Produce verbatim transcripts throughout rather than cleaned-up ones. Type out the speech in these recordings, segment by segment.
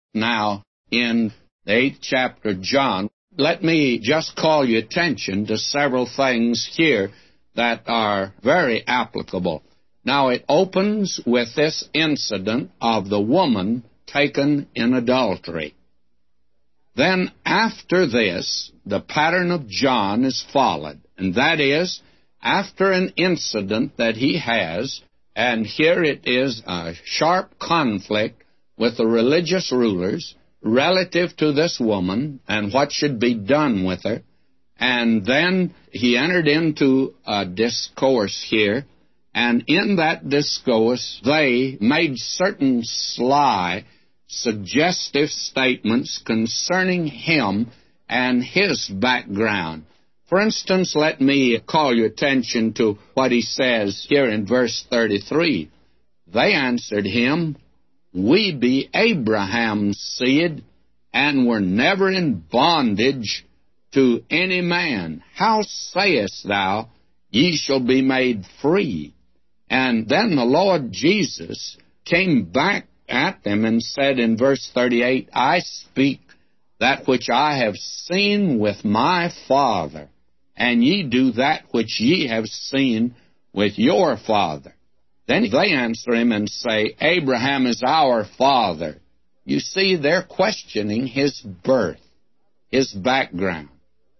Now, in the eighth chapter of John, let me just call your attention to several things here that are very applicable. Now, it opens with this incident of the woman taken in adultery. Then, after this, the pattern of John is followed, and that is, after an incident that he has, and here it is a sharp conflict with the religious rulers relative to this woman and what should be done with her, and then he entered into a discourse here, and in that discourse they made certain sly, suggestive statements concerning him and his background. For instance, let me call your attention to what he says here in verse thirty-three. They answered him, We be Abraham's seed, and were never in bondage to any man. How sayest thou, Ye shall be made free? And then the Lord Jesus came back at them and said in verse thirty-eight, I speak that which I have seen with my Father, and ye do that which ye have seen with your father. Then they answer him and say, Abraham is our father. You see, they're questioning his birth, his background.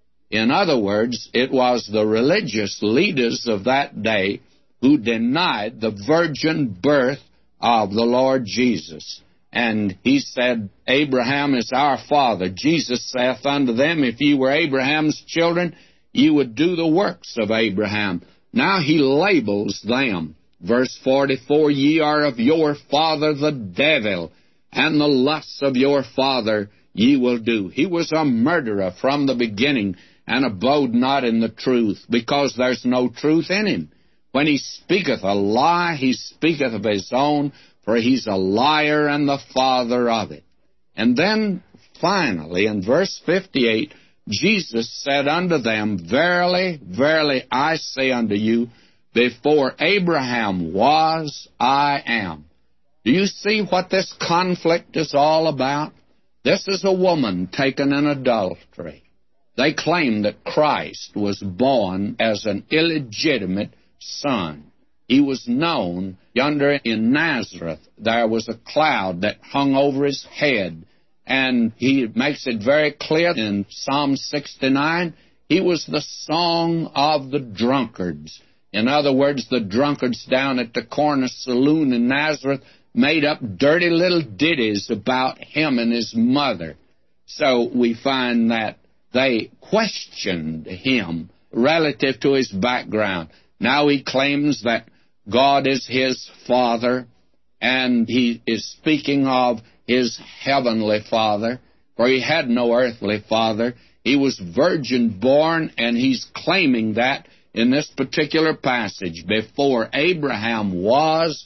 In other words, it was the religious leaders of that day who denied the virgin birth of the Lord Jesus. And he said, Abraham is our father. Jesus saith unto them, If ye were Abraham's children, ye would do the works of Abraham. Now he labels them. Verse forty-four, Ye are of your father the devil, and the lusts of your father ye will do. He was a murderer from the beginning, and abode not in the truth, because there's no truth in him. When he speaketh a lie, he speaketh of his own, for he's a liar and the father of it. And then, finally, in verse fifty-eight, Jesus said unto them, Verily, verily, I say unto you, before Abraham was, I am. Do you see what this conflict is all about? This is a woman taken in adultery. They claim that Christ was born as an illegitimate son. He was known yonder in Nazareth. There was a cloud that hung over his head, and he makes it very clear in Psalm sixty-nine, he was the song of the drunkards. In other words, the drunkards down at the corner saloon in Nazareth made up dirty little ditties about him and his mother. So we find that they questioned him relative to his background. Now he claims that God is his father, and he is speaking of his heavenly father, for he had no earthly father. He was virgin born, and he's claiming that in this particular passage. Before Abraham was,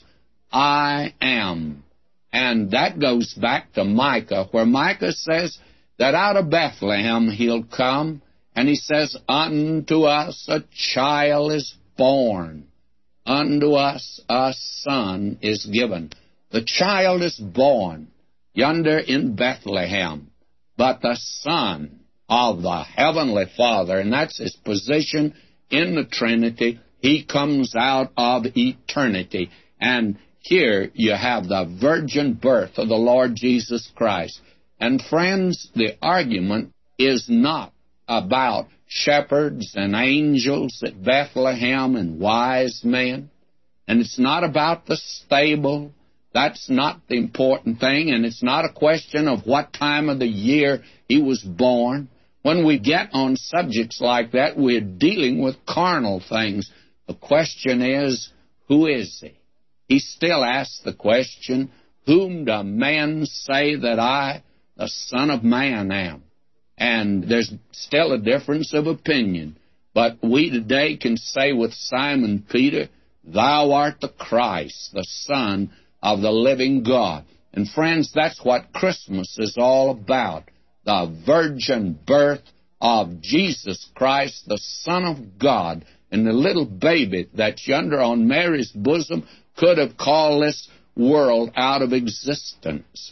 I am. And that goes back to Micah, where Micah says that out of Bethlehem he'll come, and he says, Unto us a child is born, unto us a son is given. The child is born yonder in Bethlehem, but the Son of the Heavenly Father, and that's his position in the Trinity, he comes out of eternity. And here you have the virgin birth of the Lord Jesus Christ. And friends, the argument is not about shepherds and angels at Bethlehem and wise men, and it's not about the stable. That's not the important thing, and it's not a question of what time of the year he was born. When we get on subjects like that, we're dealing with carnal things. The question is, who is he? He still asks the question, Whom do men say that I, the Son of Man, am? And there's still a difference of opinion. But we today can say with Simon Peter, Thou art the Christ, the Son of the living God. And friends, that's what Christmas is all about. The virgin birth of Jesus Christ, the Son of God. And the little baby that's yonder on Mary's bosom could have called this world out of existence.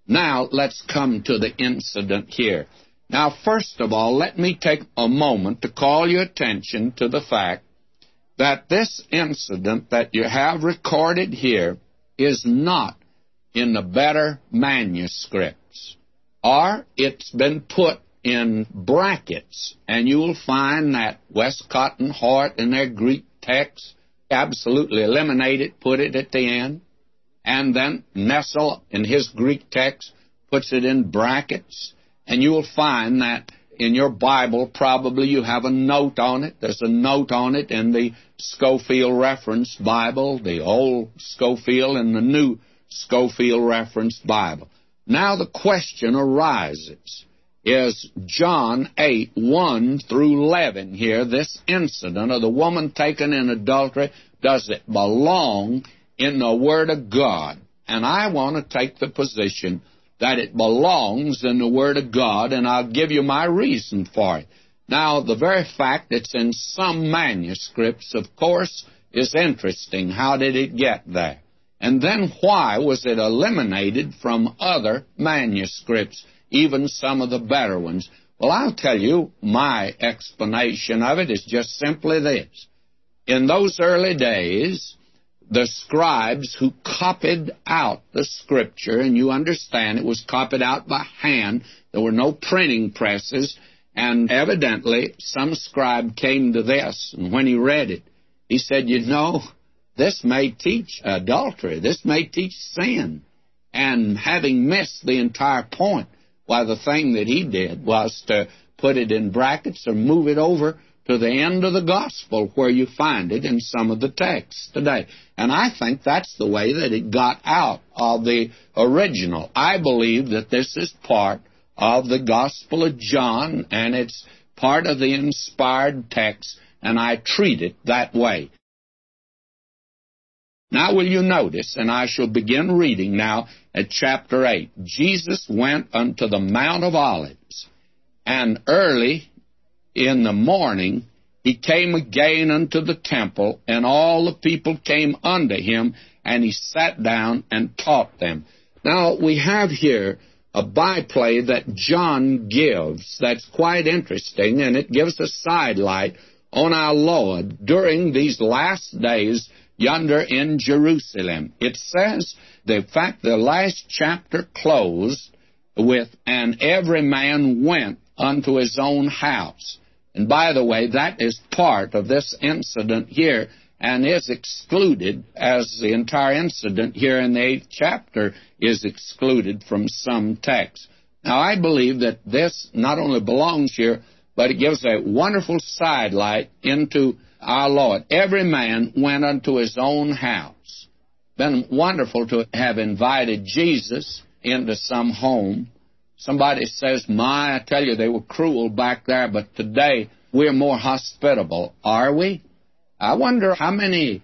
Now, let's come to the incident here. Now, first of all, let me take a moment to call your attention to the fact that this incident that you have recorded here is not in the better manuscripts, or it's been put in brackets, and you'll find that Westcott and Hort in their Greek text absolutely eliminate it, put it at the end, and then Nessel in his Greek text puts it in brackets, and you'll find that in your Bible probably you have a note on it. There's a note on it in the Scofield Reference Bible, the old Scofield and the new Scofield Reference Bible. Now the question arises, is John eight, one through eleven here, this incident of the woman taken in adultery, does it belong in the Word of God? And I want to take the position that it belongs in the Word of God, and I'll give you my reason for it. Now, the very fact it's in some manuscripts, of course, is interesting. How did it get there? And then why was it eliminated from other manuscripts, even some of the better ones? Well, I'll tell you, my explanation of it is just simply this. In those early days, the scribes who copied out the Scripture, and you understand it was copied out by hand, there were no printing presses, and evidently some scribe came to this, and when he read it, he said, you know, this may teach adultery, this may teach sin. And having missed the entire point, why, the thing that he did was to put it in brackets or move it over to the end of the gospel where you find it in some of the texts today. And I think that's the way that it got out of the original. I believe that this is part of the Gospel of John, and it's part of the inspired text, and I treat it that way. Now will you notice, and I shall begin reading now at chapter eight. Jesus went unto the Mount of Olives, and early in the morning he came again unto the temple, and all the people came unto him, and he sat down and taught them. Now we have here a byplay that John gives that's quite interesting, and it gives a sidelight on our Lord during these last days yonder in Jerusalem. It says, the fact, the last chapter closed with, and every man went unto his own house. And by the way, that is part of this incident here, and is excluded, as the entire incident here in the eighth chapter is excluded from some texts. Now, I believe that this not only belongs here, but it gives a wonderful sidelight into our Lord. Every man went unto his own house. Been wonderful to have invited Jesus into some home. Somebody says, my, I tell you, they were cruel back there, but today we're more hospitable. Are we? I wonder how many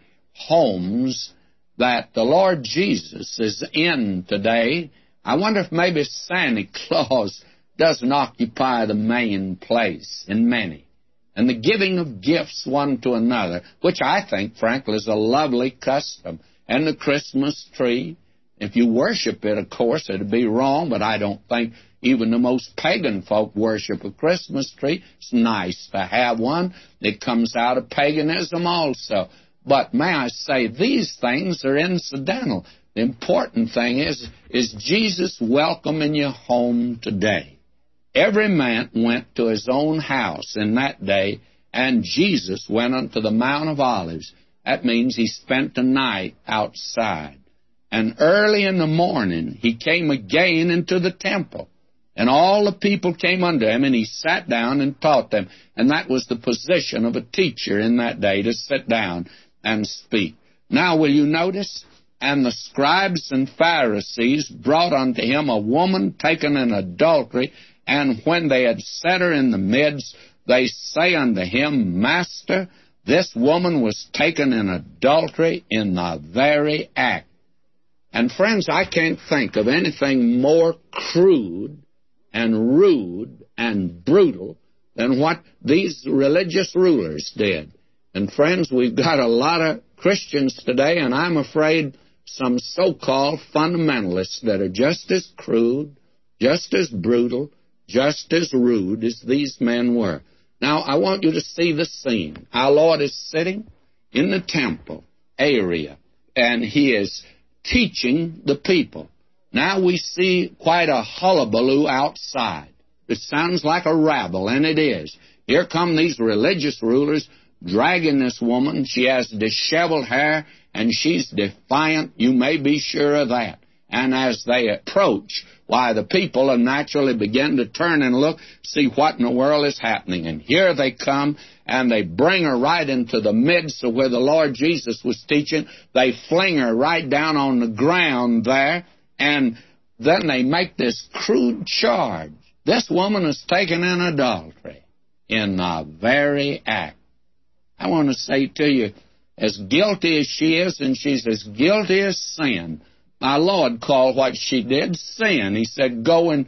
homes that the Lord Jesus is in today. I wonder if maybe Santa Claus doesn't occupy the main place in many. And the giving of gifts one to another, which I think, frankly, is a lovely custom. And the Christmas tree, if you worship it, of course, it'd be wrong, but I don't think even the most pagan folk worship a Christmas tree. It's nice to have one. It comes out of paganism also. But may I say, these things are incidental. The important thing is, is Jesus welcoming you home today? Every man went to his own house in that day, and Jesus went unto the Mount of Olives. That means he spent the night outside. And early in the morning he came again into the temple, and all the people came unto him, and he sat down and taught them. And that was the position of a teacher in that day, to sit down and speak. Now will you notice? And the scribes and Pharisees brought unto him a woman taken in adultery, and when they had set her in the midst, they say unto him, Master, this woman was taken in adultery in the very act. And friends, I can't think of anything more crude and rude and brutal than what these religious rulers did. And friends, we've got a lot of Christians today, and I'm afraid some so-called fundamentalists that are just as crude, just as brutal, just as rude as these men were. Now, I want you to see the scene. Our Lord is sitting in the temple area, and He is teaching the people. Now we see quite a hullabaloo outside. It sounds like a rabble, and it is. Here come these religious rulers dragging this woman. She has disheveled hair, and she's defiant. You may be sure of that. And as they approach, why, the people will naturally begin to turn and look, see what in the world is happening. And here they come, and they bring her right into the midst of where the Lord Jesus was teaching. They fling her right down on the ground there, and then they make this crude charge. This woman is taken in adultery in the very act. I want to say to you, as guilty as she is, and she's as guilty as sin, my Lord called what she did sin. He said, go and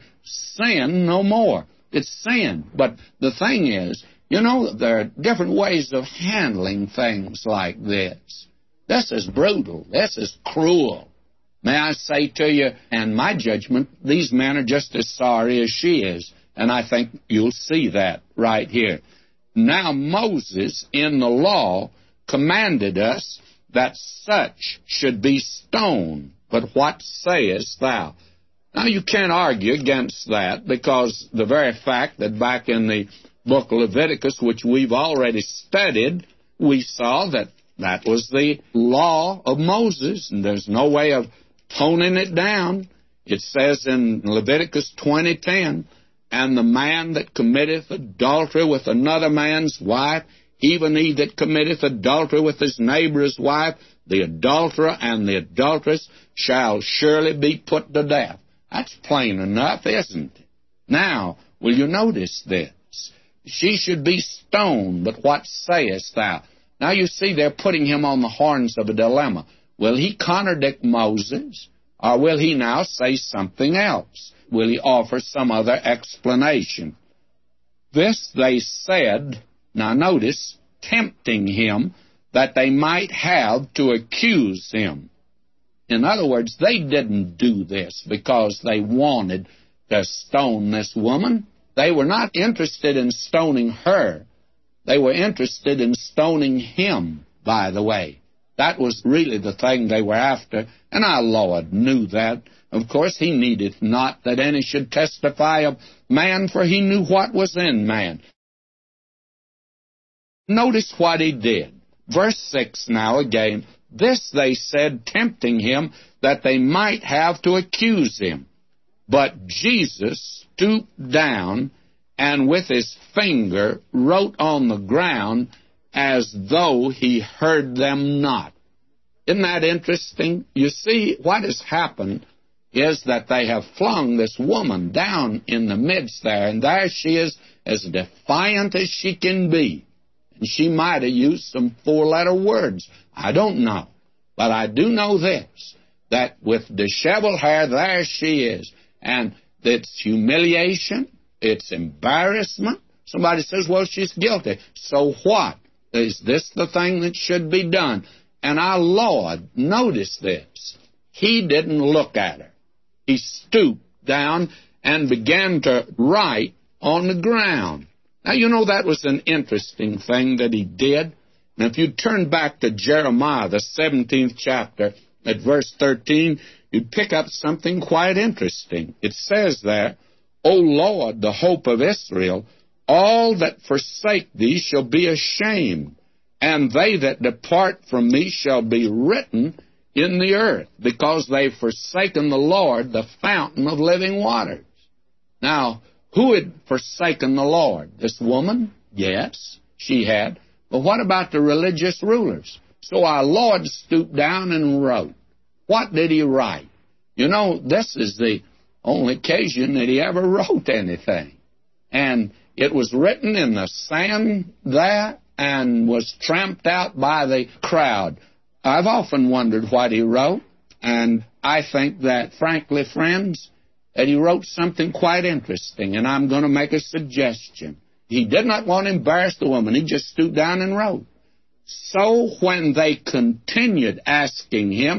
sin no more. It's sin. But the thing is, you know, there are different ways of handling things like this. This is brutal. This is cruel. May I say to you, in my judgment, these men are just as sorry as she is. And I think you'll see that right here. Now Moses, in the law, commanded us that such should be stoned. But what sayest thou? Now, you can't argue against that, because the very fact that back in the book of Leviticus, which we've already studied, we saw that that was the law of Moses, and there's no way of toning it down. It says in Leviticus twenty ten, and the man that committeth adultery with another man's wife, even he that committeth adultery with his neighbor's wife, the adulterer and the adulteress shall surely be put to death. That's plain enough, isn't it? Now, will you notice this? She should be stoned, but what sayest thou? Now you see they're putting him on the horns of a dilemma. Will he contradict Moses, or will he now say something else? Will he offer some other explanation? This they said, now notice, tempting him, that they might have to accuse him. In other words, they didn't do this because they wanted to stone this woman. They were not interested in stoning her. They were interested in stoning him, by the way. That was really the thing they were after, and our Lord knew that. Of course, He needed not that any should testify of man, for He knew what was in man. Notice what He did. Verse six now again. This they said, tempting him, that they might have to accuse him. But Jesus stooped down, and with his finger wrote on the ground, as though he heard them not. Isn't that interesting? You see, what has happened is that they have flung this woman down in the midst there, and there she is, as defiant as she can be. And she might have used some four-letter words. I don't know. But I do know this, that with disheveled hair, there she is. And it's humiliation, it's embarrassment. Somebody says, well, she's guilty. So what? Is this the thing that should be done? And our Lord, notice this, He didn't look at her. He stooped down and began to write on the ground. Now, you know, that was an interesting thing that He did. And if you turn back to Jeremiah, the seventeenth chapter, at verse thirteen, you'd pick up something quite interesting. It says there, O Lord, the hope of Israel, all that forsake Thee shall be ashamed, and they that depart from Me shall be written in the earth, because they've forsaken the Lord, the fountain of living waters. Now, who had forsaken the Lord? This woman? Yes, she had. But what about the religious rulers? So our Lord stooped down and wrote. What did He write? You know, this is the only occasion that He ever wrote anything. And it was written in the sand there and was tramped out by the crowd. I've often wondered what He wrote, and I think that, frankly, friends, that He wrote something quite interesting, and I'm going to make a suggestion. He did not want to embarrass the woman. He just stooped down and wrote. So when they continued asking Him,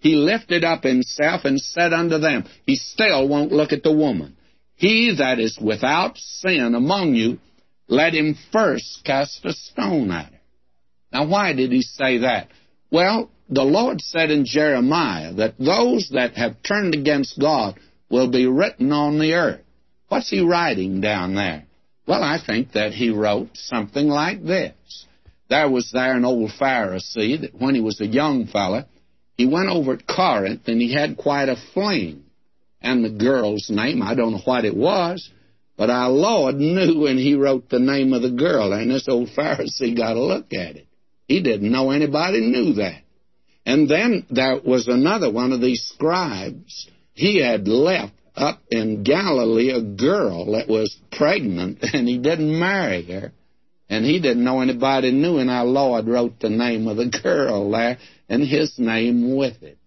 He lifted up himself and said unto them, he still won't look at the woman, he that is without sin among you, let him first cast a stone at her. Now, why did he say that? Well, the Lord said in Jeremiah that those that have turned against God will be written on the earth. What's he writing down there? Well, I think that he wrote something like this. There was there an old Pharisee that when he was a young fella, he went over to Corinth and he had quite a fling. And the girl's name, I don't know what it was, but our Lord knew, and he wrote the name of the girl. And this old Pharisee got a look at it. He didn't know anybody knew that. And then there was another one of these scribes. He had left up in Galilee a girl that was pregnant, and he didn't marry her. And he didn't know anybody knew, and our Lord wrote the name of the girl there, and his name with it.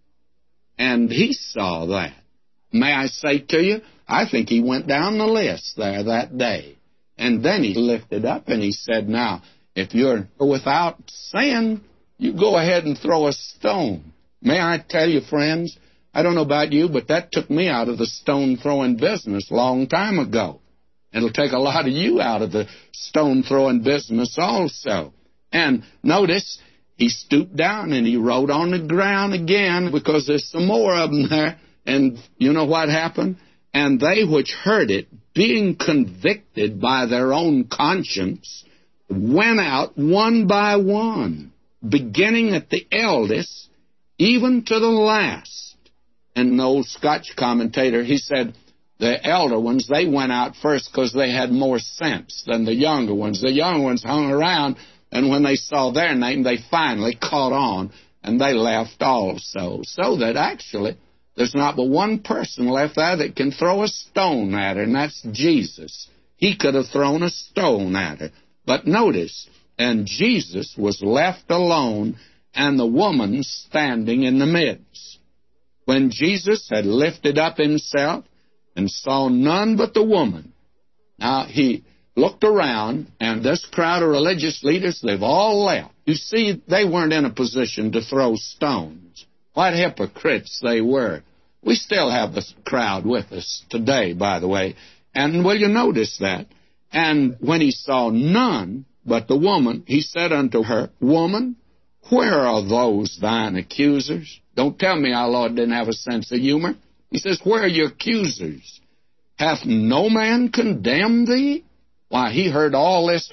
And he saw that. May I say to you, I think he went down the list there that day. And then he lifted up and he said, now, if you're without sin, you go ahead and throw a stone. May I tell you, friends, I don't know about you, but that took me out of the stone-throwing business a long time ago. It'll take a lot of you out of the stone-throwing business also. And notice, he stooped down and he wrote on the ground again, because there's some more of them there. And you know what happened? And they which heard it, being convicted by their own conscience, went out one by one, beginning at the eldest, even to the last. And the old Scotch commentator, he said, the elder ones, they went out first because they had more sense than the younger ones. The younger ones hung around, and when they saw their name, they finally caught on, and they left also. So that actually, there's not but one person left there that can throw a stone at her, and that's Jesus. He could have thrown a stone at her. But notice, and Jesus was left alone, and the woman standing in the midst. When Jesus had lifted up himself and saw none but the woman, now he looked around, and this crowd of religious leaders, they've all left. You see, they weren't in a position to throw stones. What hypocrites they were. We still have this crowd with us today, by the way. And will you notice that? And when he saw none but the woman, he said unto her, Woman, where are those thine accusers? Don't tell me our Lord didn't have a sense of humor. He says, where are your accusers? Hath no man condemned thee? Why, he heard all this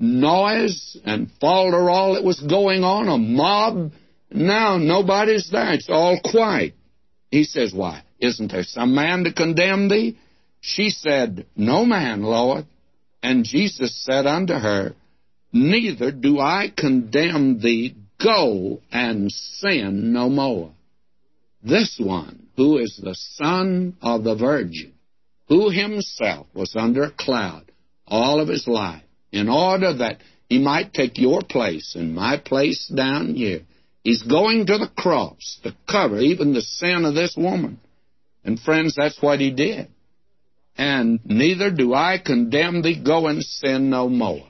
noise and falderall that was going on, a mob. Now nobody's there. It's all quiet. He says, why, isn't there some man to condemn thee? She said, No man, Lord. And Jesus said unto her, Neither do I condemn thee. Go and sin no more. This one, who is the son of the Virgin, who himself was under a cloud all of his life, in order that he might take your place and my place down here, he's going to the cross to cover even the sin of this woman. And friends, that's what he did. And neither do I condemn thee. Go and sin no more.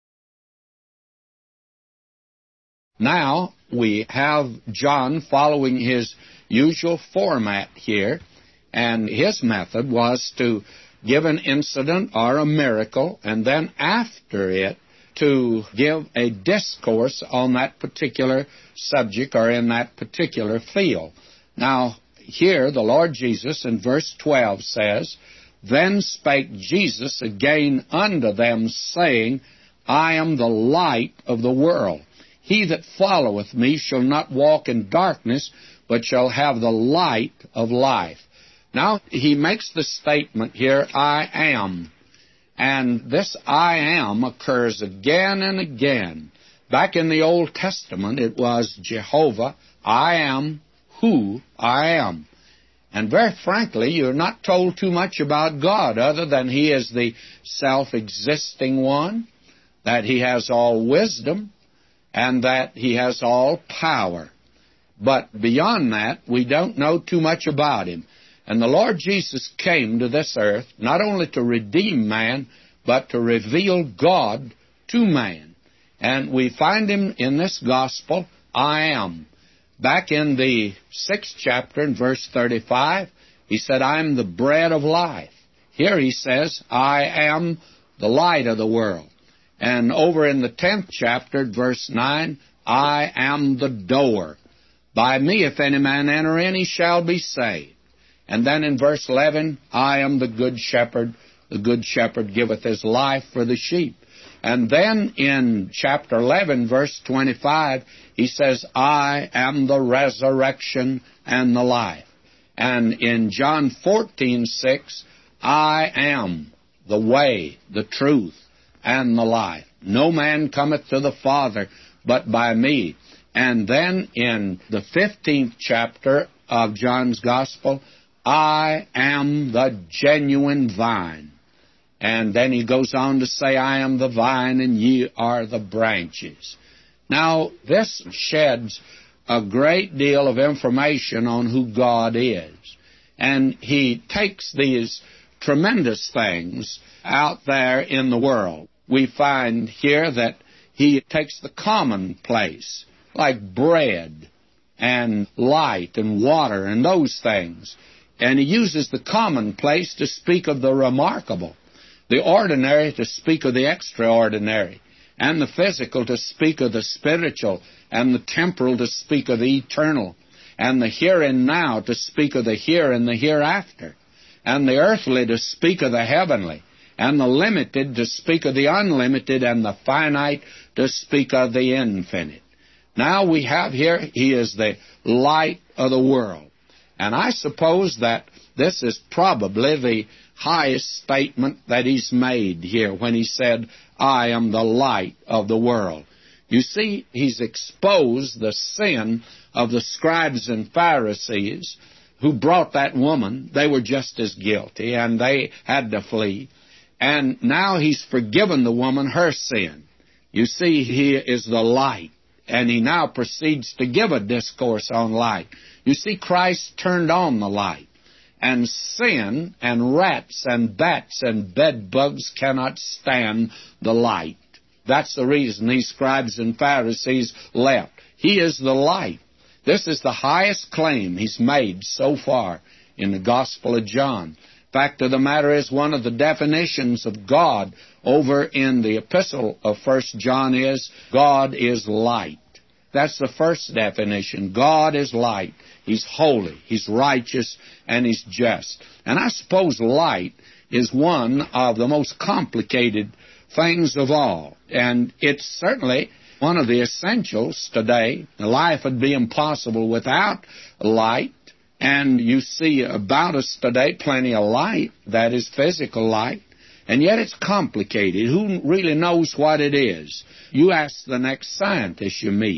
Now, we have John following his usual format here, and his method was to give an incident or a miracle, and then after it, to give a discourse on that particular subject or in that particular field. Now, here the Lord Jesus in verse twelve says, Then spake Jesus again unto them, saying, I am the light of the world. He that followeth me shall not walk in darkness, but shall have the light of life. Now, he makes the statement here, I am. And this I am occurs again and again. Back in the Old Testament, it was Jehovah, I am who I am. And very frankly, you're not told too much about God other than He is the self-existing one, that He has all wisdom, and that He has all power. But beyond that, we don't know too much about Him. And the Lord Jesus came to this earth not only to redeem man, but to reveal God to man. And we find Him in this gospel, I am. Back in the sixth chapter, in verse thirty-five, he said, I am the bread of life. Here he says, I am the light of the world. And over in the tenth chapter, verse nine, I am the door. By me, if any man enter in, he shall be saved. And then in verse eleven, I am the good shepherd. The good shepherd giveth his life for the sheep. And then in chapter eleven, verse twenty-five, he says, I am the resurrection and the life. And in John fourteen six, I am the way, the truth, and the life. No man cometh to the Father but by me. And then in the fifteenth chapter of John's Gospel, I am the genuine vine. And then he goes on to say, I am the vine and ye are the branches. Now, this sheds a great deal of information on who God is. And he takes these tremendous things out there in the world. We find here that he takes the commonplace, like bread and light and water and those things, and he uses the commonplace to speak of the remarkable, the ordinary to speak of the extraordinary, and the physical to speak of the spiritual, and the temporal to speak of the eternal, and the here and now to speak of the here and the hereafter, and the earthly to speak of the heavenly, and the limited to speak of the unlimited, and the finite to speak of the infinite. Now we have here, he is the light of the world. And I suppose that this is probably the highest statement that he's made here when he said, I am the light of the world. You see, he's exposed the sin of the scribes and Pharisees who brought that woman. They were just as guilty, and they had to flee. And now he's forgiven the woman her sin. You see, he is the light, and he now proceeds to give a discourse on light. You see, Christ turned on the light, and sin and rats and bats and bed bugs cannot stand the light. That's the reason these scribes and Pharisees left. He is the light. This is the highest claim he's made so far in the Gospel of John. Fact of the matter is, one of the definitions of God over in the epistle of First John is, God is light. That's the first definition. God is light. He's holy, He's righteous, and He's just. And I suppose light is one of the most complicated things of all. And it's certainly one of the essentials today. Life would be impossible without light. And you see about us today plenty of light, that is physical light, and yet it's complicated. Who really knows what it is? You ask the next scientist you meet,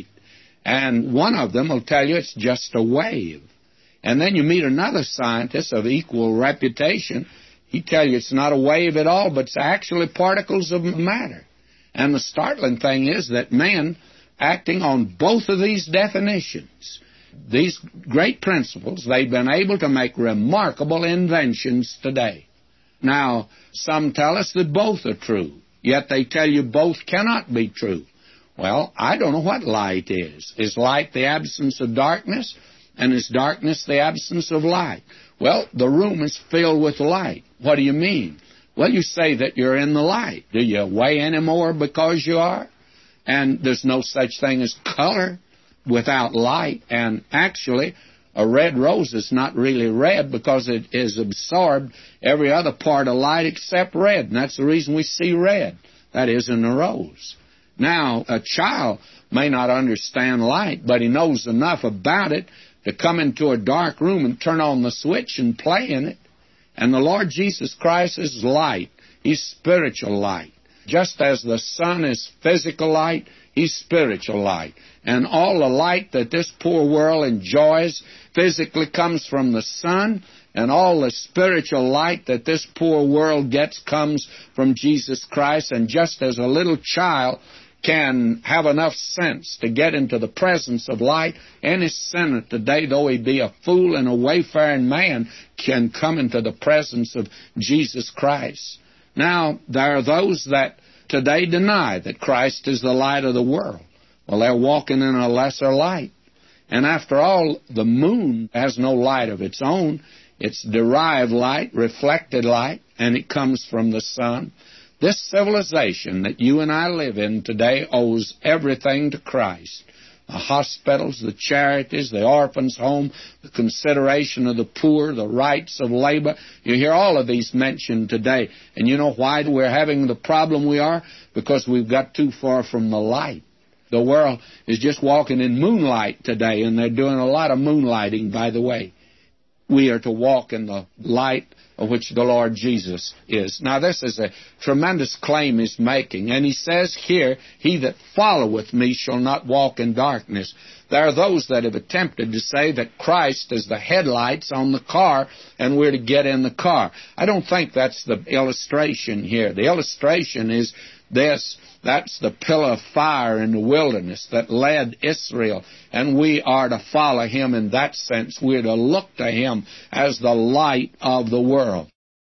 and one of them will tell you it's just a wave. And then you meet another scientist of equal reputation, he tell you it's not a wave at all, but it's actually particles of matter. And the startling thing is that men, acting on both of these definitions, these great principles, they've been able to make remarkable inventions today. Now, some tell us that both are true, yet they tell you both cannot be true. Well, I don't know what light is. Is light the absence of darkness? And is darkness the absence of light? Well, the room is filled with light. What do you mean? Well, you say that you're in the light. Do you weigh any more because you are? And there's no such thing as color without light. And actually, a red rose is not really red because it is absorbed every other part of light except red. And that's the reason we see red. That is in a rose. Now, a child may not understand light, but he knows enough about it to come into a dark room and turn on the switch and play in it. And the Lord Jesus Christ is light. He's spiritual light. Just as the sun is physical light, He's spiritual light. And all the light that this poor world enjoys physically comes from the sun, and all the spiritual light that this poor world gets comes from Jesus Christ. And just as a little child can have enough sense to get into the presence of light, any sinner today, though he be a fool and a wayfaring man, can come into the presence of Jesus Christ. Now, there are those that today deny that Christ is the light of the world. Well, they're walking in a lesser light. And after all, the moon has no light of its own. It's derived light, reflected light, and it comes from the sun. This civilization that you and I live in today owes everything to Christ. The hospitals, the charities, the orphans' home, the consideration of the poor, the rights of labor. You hear all of these mentioned today. And you know why we're having the problem we are? Because we've got too far from the light. The world is just walking in moonlight today, and they're doing a lot of moonlighting, by the way. We are to walk in the light of which the Lord Jesus is. Now, this is a tremendous claim he's making. And he says here, he that followeth me shall not walk in darkness. There are those that have attempted to say that Christ is the headlights on the car and we're to get in the car. I don't think that's the illustration here. The illustration is this. That's the pillar of fire in the wilderness that led Israel, and we are to follow him in that sense. We're to look to him as the light of the world.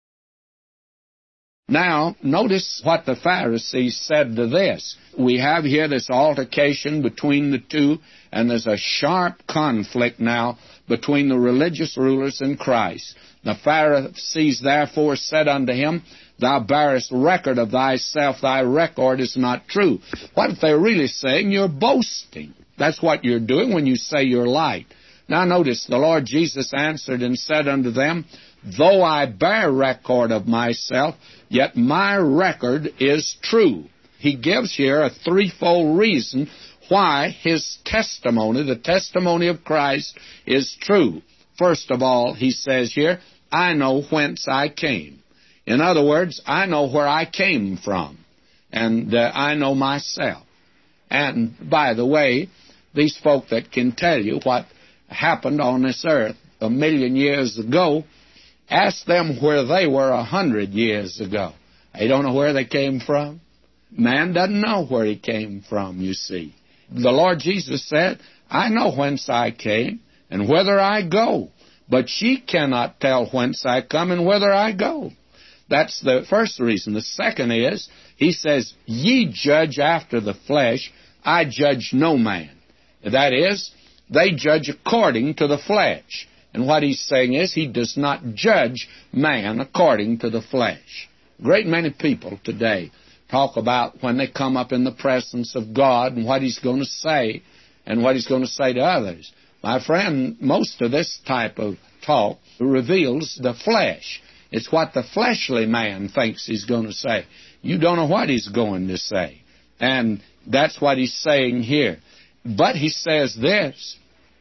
Now, notice what the Pharisees said to this. We have here this altercation between the two, and there's a sharp conflict now between the religious rulers and Christ. The Pharisees therefore said unto him, Thou bearest record of thyself, thy record is not true. What if they're really saying? You're boasting. That's what you're doing when you say you're light. Now notice, the Lord Jesus answered and said unto them, Though I bear record of myself, yet my record is true. He gives here a threefold reason why his testimony, the testimony of Christ, is true. First of all, he says here, I know whence I came. In other words, I know where I came from, and uh, I know myself. And, by the way, these folk that can tell you what happened on this earth a million years ago, ask them where they were a hundred years ago. They don't know where they came from. Man doesn't know where he came from, you see. The Lord Jesus said, I know whence I came and whither I go, but ye cannot tell whence I come and whither I go. That's the first reason. The second is, he says, Ye judge after the flesh, I judge no man. That is, they judge according to the flesh. And what he's saying is, he does not judge man according to the flesh. A great many people today talk about when they come up in the presence of God and what he's going to say and what he's going to say to others. My friend, most of this type of talk reveals the flesh. It's what the fleshly man thinks he's going to say. You don't know what he's going to say. And that's what he's saying here. But he says this,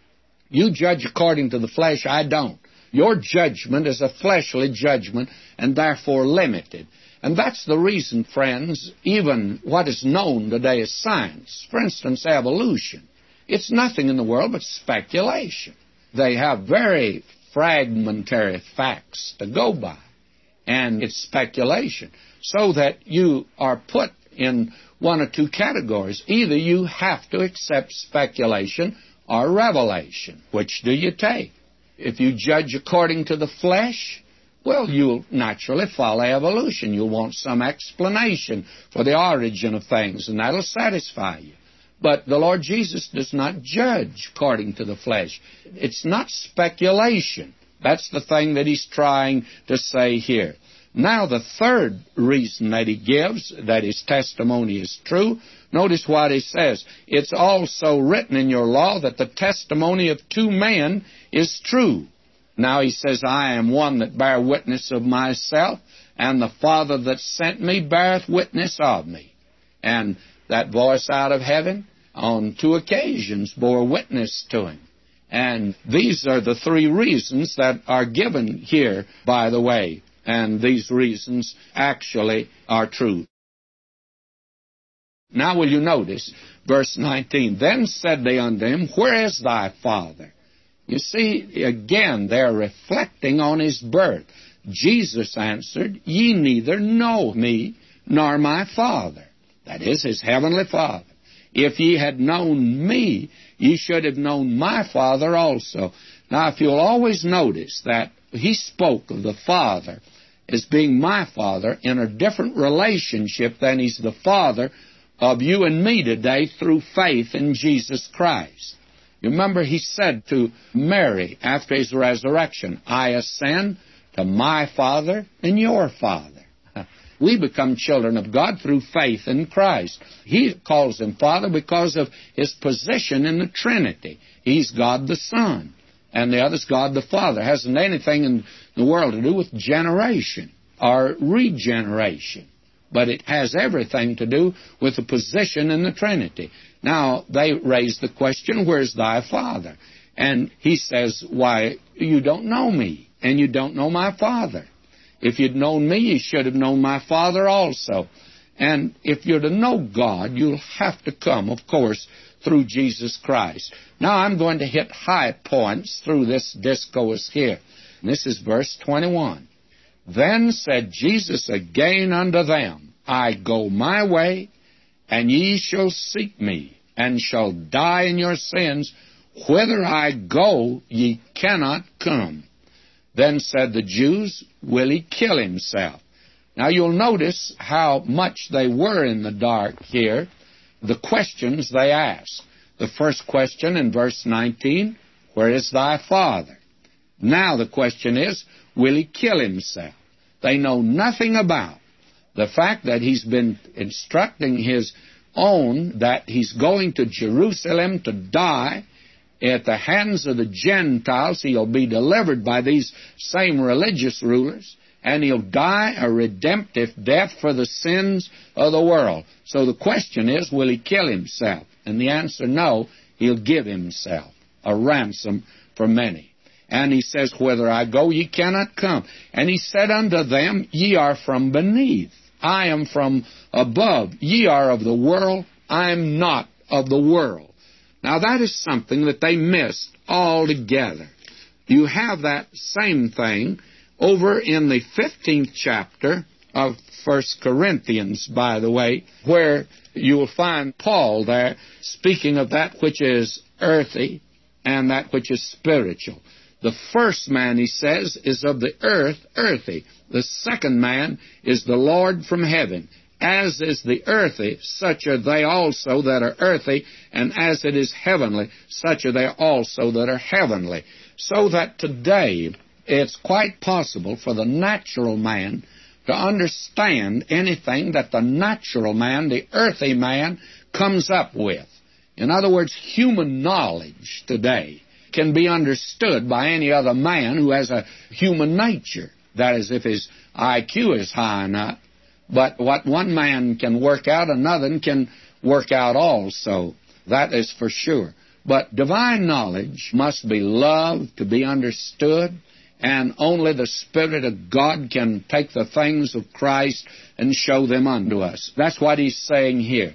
you judge according to the flesh, I don't. Your judgment is a fleshly judgment and therefore limited. And that's the reason, friends, even what is known today as science, for instance, evolution, it's nothing in the world but speculation. They have very fragmentary facts to go by, and it's speculation, so that you are put in one or two categories. Either you have to accept speculation or revelation. Which do you take? If you judge according to the flesh, well, you'll naturally follow evolution. You'll want some explanation for the origin of things, and that'll satisfy you. But the Lord Jesus does not judge according to the flesh. It's not speculation. That's the thing that he's trying to say here. Now, the third reason that he gives, that his testimony is true, notice what he says. It's also written in your law that the testimony of two men is true. Now he says, I am one that bear witness of myself, and the Father that sent me beareth witness of me. And that voice out of heaven on two occasions bore witness to him. And these are the three reasons that are given here, by the way. And these reasons actually are true. Now will you notice verse nineteen, Then said they unto him, Where is thy Father? You see, again, they're reflecting on his birth. Jesus answered, Ye neither know me nor my Father. That is, his heavenly Father. If ye had known me, ye should have known my Father also. Now, if you'll always notice that he spoke of the Father as being my Father in a different relationship than he's the Father of you and me today through faith in Jesus Christ. You remember he said to Mary after his resurrection, I ascend to my Father and your Father. We become children of God through faith in Christ. He calls him Father because of his position in the Trinity. He's God the Son, and the other's God the Father. It hasn't anything in the world to do with generation or regeneration, but it has everything to do with the position in the Trinity. Now, they raise the question, where's thy Father? And he says, why, you don't know me, and you don't know my Father. If you'd known me, you should have known my Father also. And if you're to know God, you'll have to come, of course, through Jesus Christ. Now I'm going to hit high points through this discourse here. And this is verse twenty-one. Then said Jesus again unto them, I go my way, and ye shall seek me, and shall die in your sins. Whither I go, ye cannot come. Then said the Jews, will he kill himself? Now you'll notice how much they were in the dark here, the questions they asked. The first question in verse nineteen, where is thy Father? Now the question is, will he kill himself? They know nothing about the fact that he's been instructing his own that he's going to Jerusalem to die at the hands of the Gentiles. He'll be delivered by these same religious rulers, and he'll die a redemptive death for the sins of the world. So the question is, will he kill himself? And the answer, no, he'll give himself a ransom for many. And he says, whither I go, ye cannot come. And he said unto them, ye are from beneath, I am from above. Ye are of the world, I am not of the world. Now that is something that they missed altogether. You have that same thing over in the fifteenth chapter of First Corinthians, by the way, where you will find Paul there speaking of that which is earthy and that which is spiritual. The first man, he says, is of the earth, earthy. The second man is the Lord from heaven. As is the earthy, such are they also that are earthy, and as it is heavenly, such are they also that are heavenly. So that today it's quite possible for the natural man to understand anything that the natural man, the earthy man, comes up with. In other words, human knowledge today can be understood by any other man who has a human nature. That is, if his I Q is high enough. But what one man can work out, another can work out also. That is for sure. But divine knowledge must be loved, to be understood, and only the Spirit of God can take the things of Christ and show them unto us. That's what he's saying here.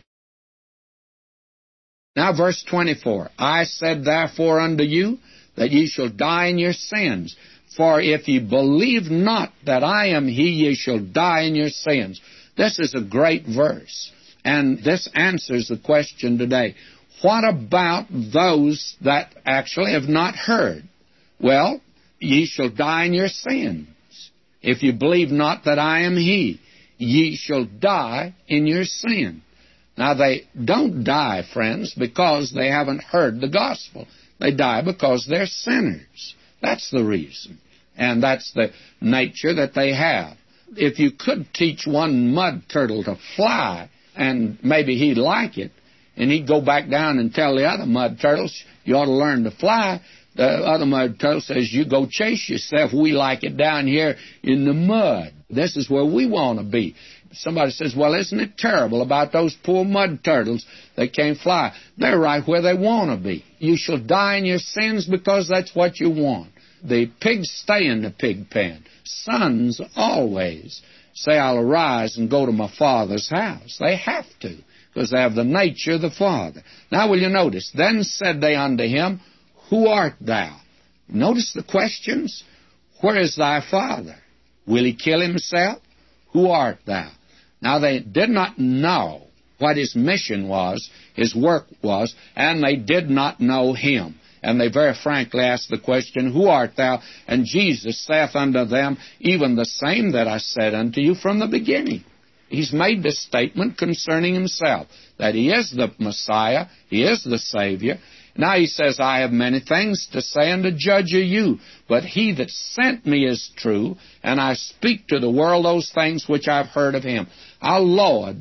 Now verse twenty-four, I said therefore unto you that ye shall die in your sins. For if ye believe not that I am he, ye shall die in your sins. This is a great verse, and this answers the question today. What about those that actually have not heard? Well, ye shall die in your sins. If you believe not that I am he, ye shall die in your sin. Now, they don't die, friends, because they haven't heard the gospel. They die because they're sinners. That's the reason. And that's the nature that they have. If you could teach one mud turtle to fly, and maybe he'd like it, and he'd go back down and tell the other mud turtles, you ought to learn to fly, the other mud turtle says, you go chase yourself. We like it down here in the mud. This is where we want to be. Somebody says, well, isn't it terrible about those poor mud turtles that can't fly? They're right where they want to be. You shall die in your sins because that's what you want. The pigs stay in the pig pen. Sons always say, I'll arise and go to my father's house. They have to, because they have the nature of the Father. Now will you notice, then said they unto him, who art thou? Notice the questions. Where is thy Father? Will he kill himself? Who art thou? Now they did not know what his mission was, his work was, and they did not know him. And they very frankly asked the question, who art thou? And Jesus saith unto them, even the same that I said unto you from the beginning. He's made this statement concerning himself, that he is the Messiah, he is the Savior, Now he says, I have many things to say and to judge of you, but he that sent me is true, and I speak to the world those things which I've heard of him. Our Lord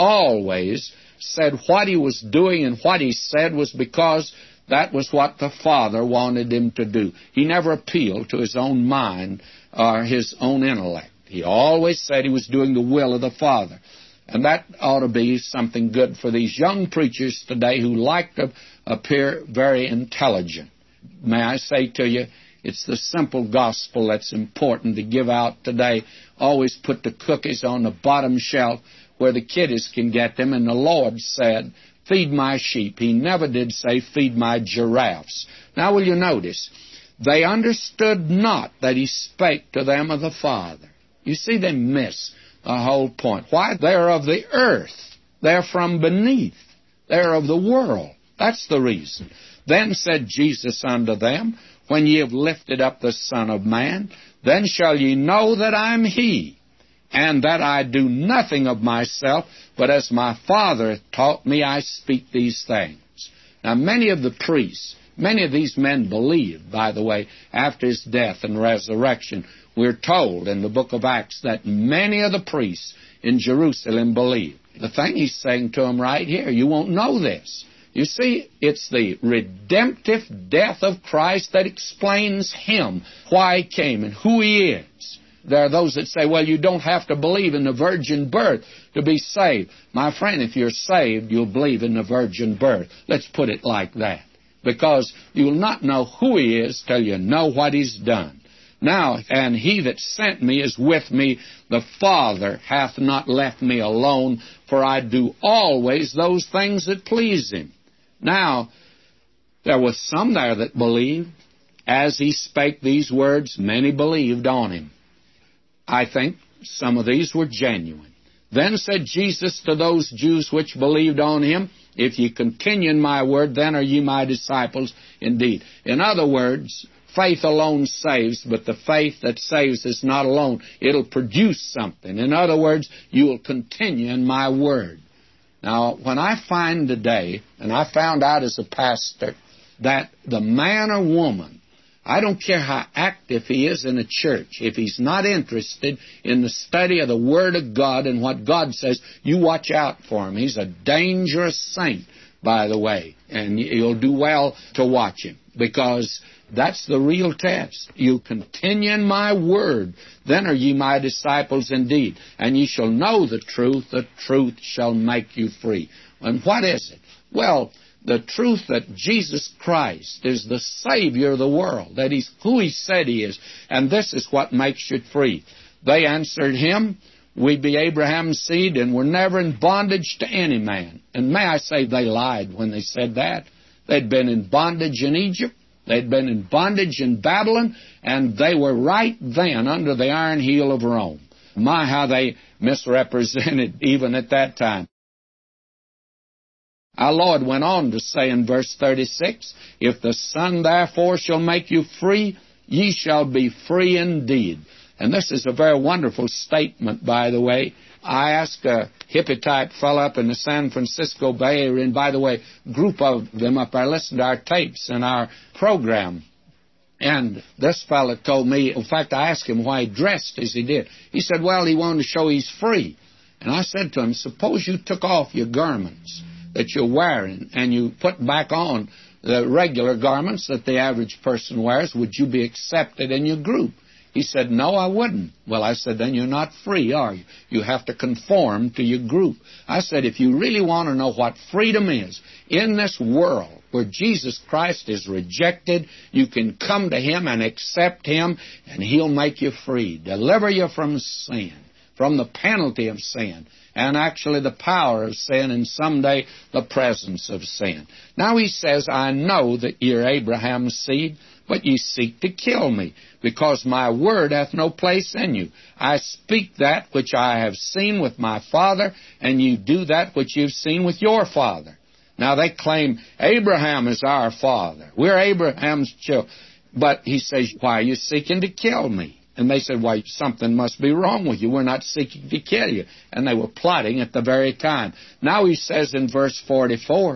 always said what he was doing and what he said was because that was what the Father wanted him to do. He never appealed to his own mind or his own intellect. He always said he was doing the will of the Father. And that ought to be something good for these young preachers today who like to appear very intelligent. May I say to you, it's the simple gospel that's important to give out today. Always put the cookies on the bottom shelf where the kiddies can get them. And the Lord said, feed my sheep. He never did say, feed my giraffes. Now will you notice, they understood not that he spake to them of the Father. You see, they miss the whole point. Why? They're of the earth. They're from beneath. They're of the world. That's the reason. Then said Jesus unto them, when ye have lifted up the Son of Man, then shall ye know that I am he, and that I do nothing of myself, but as my Father hath taught me, I speak these things. Now, many of the priests, many of these men believed, by the way, after his death and resurrection. We're told in the book of Acts that many of the priests in Jerusalem believed. The thing he's saying to them right here, you won't know this. You see, it's the redemptive death of Christ that explains him, why he came and who he is. There are those that say, well, you don't have to believe in the virgin birth to be saved. My friend, if you're saved, you'll believe in the virgin birth. Let's put it like that. Because you'll not know who he is till you know what he's done. Now, and he that sent me is with me. The Father hath not left me alone, for I do always those things that please him. Now, there was some there that believed. As he spake these words, many believed on him. I think some of these were genuine. Then said Jesus to those Jews which believed on him, if ye continue in my word, then are ye my disciples indeed. In other words, faith alone saves, but the faith that saves is not alone. It'll produce something. In other words, you will continue in my word. Now, when I find today, and I found out as a pastor, that the man or woman, I don't care how active he is in a church, if he's not interested in the study of the Word of God and what God says, you watch out for him. He's a dangerous saint, by the way, and you'll do well to watch him, because that's the real test. You continue in my word, then are ye my disciples indeed, and ye shall know the truth, the truth shall make you free. And what is it? Well, the truth that Jesus Christ is the Savior of the world, that He's who He said He is, and this is what makes you free. They answered Him, we be Abraham's seed, and we're never in bondage to any man. And may I say, they lied when they said that. They'd been in bondage in Egypt, they'd been in bondage in Babylon, and they were right then under the iron heel of Rome. My, how they misrepresented even at that time. Our Lord went on to say in verse thirty-six, if the Son therefore shall make you free, ye shall be free indeed. And this is a very wonderful statement, by the way. I asked a hippie-type fellow up in the San Francisco Bay Area, and by the way, a group of them up there listened to our tapes and our program. And this fellow told me, in fact, I asked him why he dressed as he did. He said, well, he wanted to show he's free. And I said to him, suppose you took off your garments that you're wearing and you put back on the regular garments that the average person wears, would you be accepted in your group? He said, no, I wouldn't. Well, I said, then you're not free, are you? You have to conform to your group. I said, if you really want to know what freedom is in this world where Jesus Christ is rejected, you can come to Him and accept Him, and He'll make you free, deliver you from sin, from the penalty of sin, and actually the power of sin, and someday the presence of sin. Now He says, I know that you're Abraham's seed, but ye seek to kill me, because my word hath no place in you. I speak that which I have seen with my father, and you do that which you've seen with your father. Now they claim Abraham is our father. We're Abraham's children. But he says, why are you seeking to kill me? And they said, why, something must be wrong with you. We're not seeking to kill you. And they were plotting at the very time. Now he says in verse forty-four,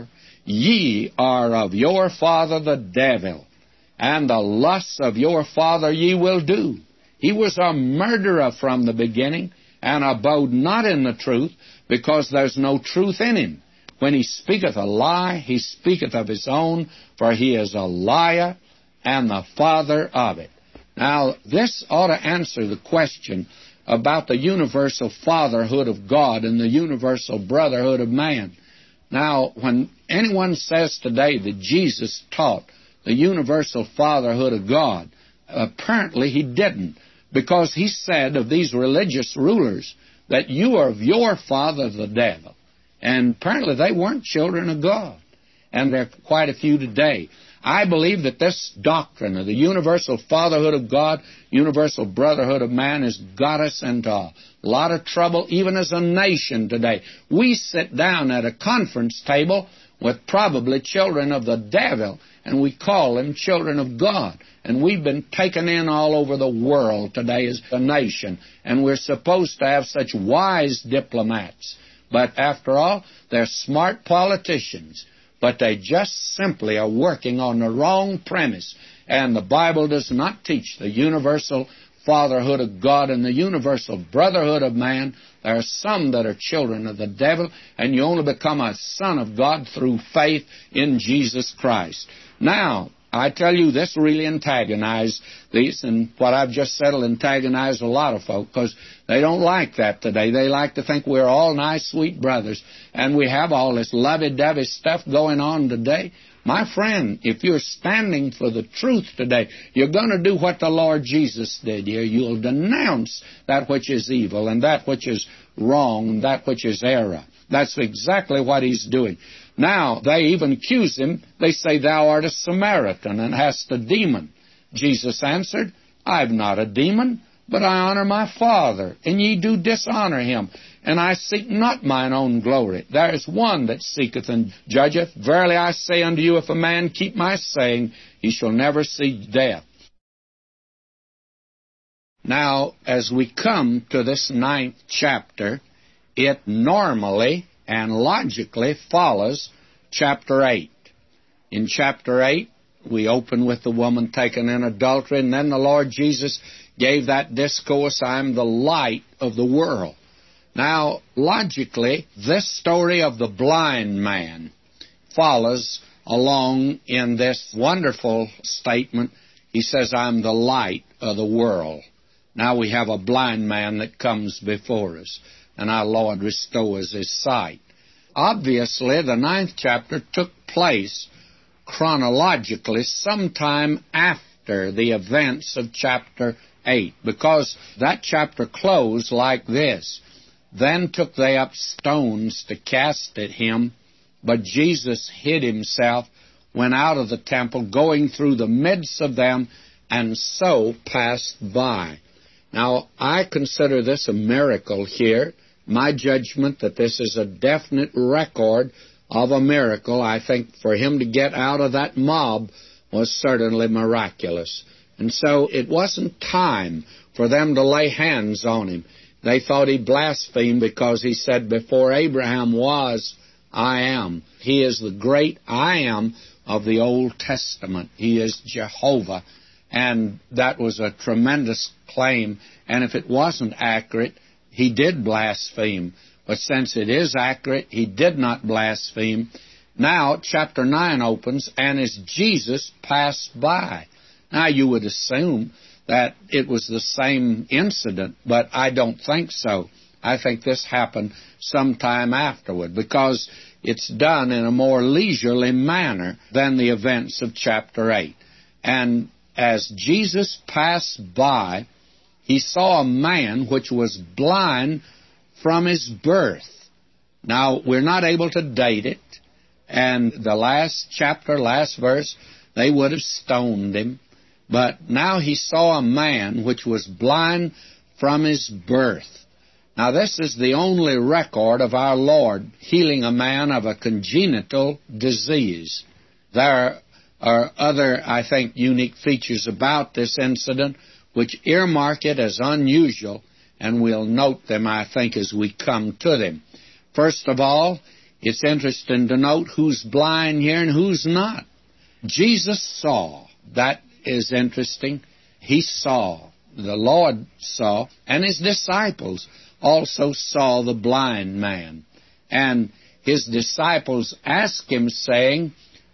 Ye are of your father the devil, and the lusts of your father ye will do. He was a murderer from the beginning, and abode not in the truth, because there's no truth in him. When he speaketh a lie, he speaketh of his own, for he is a liar and the father of it. Now, this ought to answer the question about the universal fatherhood of God and the universal brotherhood of man. Now, when anyone says today that Jesus taught the universal fatherhood of God, apparently he didn't, because he said of these religious rulers that you are of your father the devil. And apparently they weren't children of God. And there are quite a few today. I believe that this doctrine of the universal fatherhood of God, universal brotherhood of man, has got us into a lot of trouble, even as a nation today. We sit down at a conference table with probably children of the devil, and we call them children of God. And we've been taken in all over the world today as a nation, and we're supposed to have such wise diplomats. But after all, they're smart politicians. But they just simply are working on the wrong premise. And the Bible does not teach the universal fatherhood of God and the universal brotherhood of man. There are some that are children of the devil, and you only become a son of God through faith in Jesus Christ. Now, I tell you, this really antagonized these, and what I've just said will antagonize a lot of folk, because they don't like that today. They like to think we're all nice, sweet brothers, and we have all this lovey-dovey stuff going on today. My friend, if you're standing for the truth today, you're going to do what the Lord Jesus did here. You'll denounce that which is evil and that which is wrong and that which is error. That's exactly what he's doing. Now, they even accuse him. They say, thou art a Samaritan and hast a demon. Jesus answered, I have not a demon, but I honor my Father, and ye do dishonor him. And I seek not mine own glory. There is one that seeketh and judgeth. Verily I say unto you, if a man keep my saying, he shall never see death. Now, as we come to this ninth chapter, it normally and logically follows chapter eight. In chapter eight, we open with the woman taken in adultery, and then the Lord Jesus gave that discourse, I am the light of the world. Now, logically, this story of the blind man follows along in this wonderful statement. He says, I'm the light of the world. Now we have a blind man that comes before us, and our Lord restores his sight. Obviously, the ninth chapter took place chronologically sometime after the events of chapter eight, because that chapter closed like this. Then took they up stones to cast at him, but Jesus hid himself, went out of the temple, going through the midst of them, and so passed by. Now, I consider this a miracle here. My judgment that this is a definite record of a miracle. I think for him to get out of that mob was certainly miraculous. And so it wasn't time for them to lay hands on him. They thought he blasphemed because he said, before Abraham was, I am. He is the great I am of the Old Testament. He is Jehovah. And that was a tremendous claim. And if it wasn't accurate, he did blaspheme. But since it is accurate, he did not blaspheme. Now, chapter nine opens, and as Jesus passed by. Now, you would assume that it was the same incident, but I don't think so. I think this happened sometime afterward, because it's done in a more leisurely manner than the events of chapter eight. And as Jesus passed by, he saw a man which was blind from his birth. Now, we're not able to date it, and the last chapter, last verse, they would have stoned him. But now he saw a man which was blind from his birth. Now, this is the only record of our Lord healing a man of a congenital disease. There are other, I think, unique features about this incident which earmark it as unusual, and we'll note them, I think, as we come to them. First of all, It's interesting to note who's blind here and who's not. Jesus saw. That is interesting. He saw. The Lord saw, and His disciples also saw the blind man. And His disciples asked Him, saying,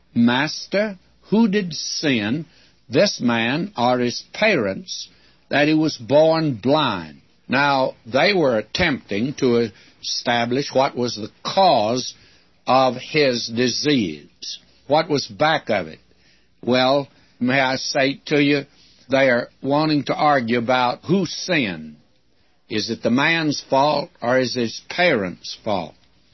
Master, who did sin, this man or his parents, that he was born blind? Now, they were attempting to establish what was the cause of his disease. What was back of it? Well, may I say to you, they are wanting to argue about who sinned. Is it the man's fault or is it his parents' fault?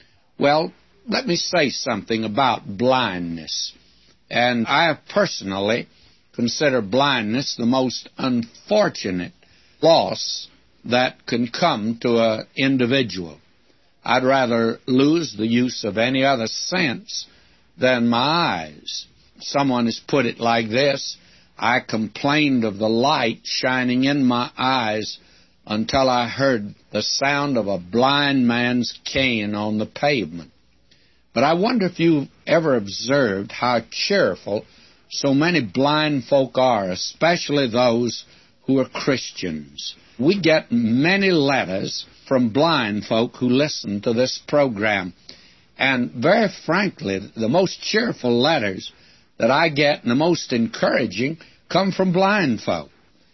Well, let me say something about blindness. And I have personally considered blindness the most unfortunate loss that can come to an individual. I'd rather lose the use of any other sense than my eyes. Someone has put it like this: I complained of the light shining in my eyes until I heard the sound of a blind man's cane on the pavement. But I wonder if you've ever observed how cheerful so many blind folk are, especially those who are Christians. We get many letters from blind folk who listen to this program. And very frankly, the most cheerful letters that I get and the most encouraging come from blind folk.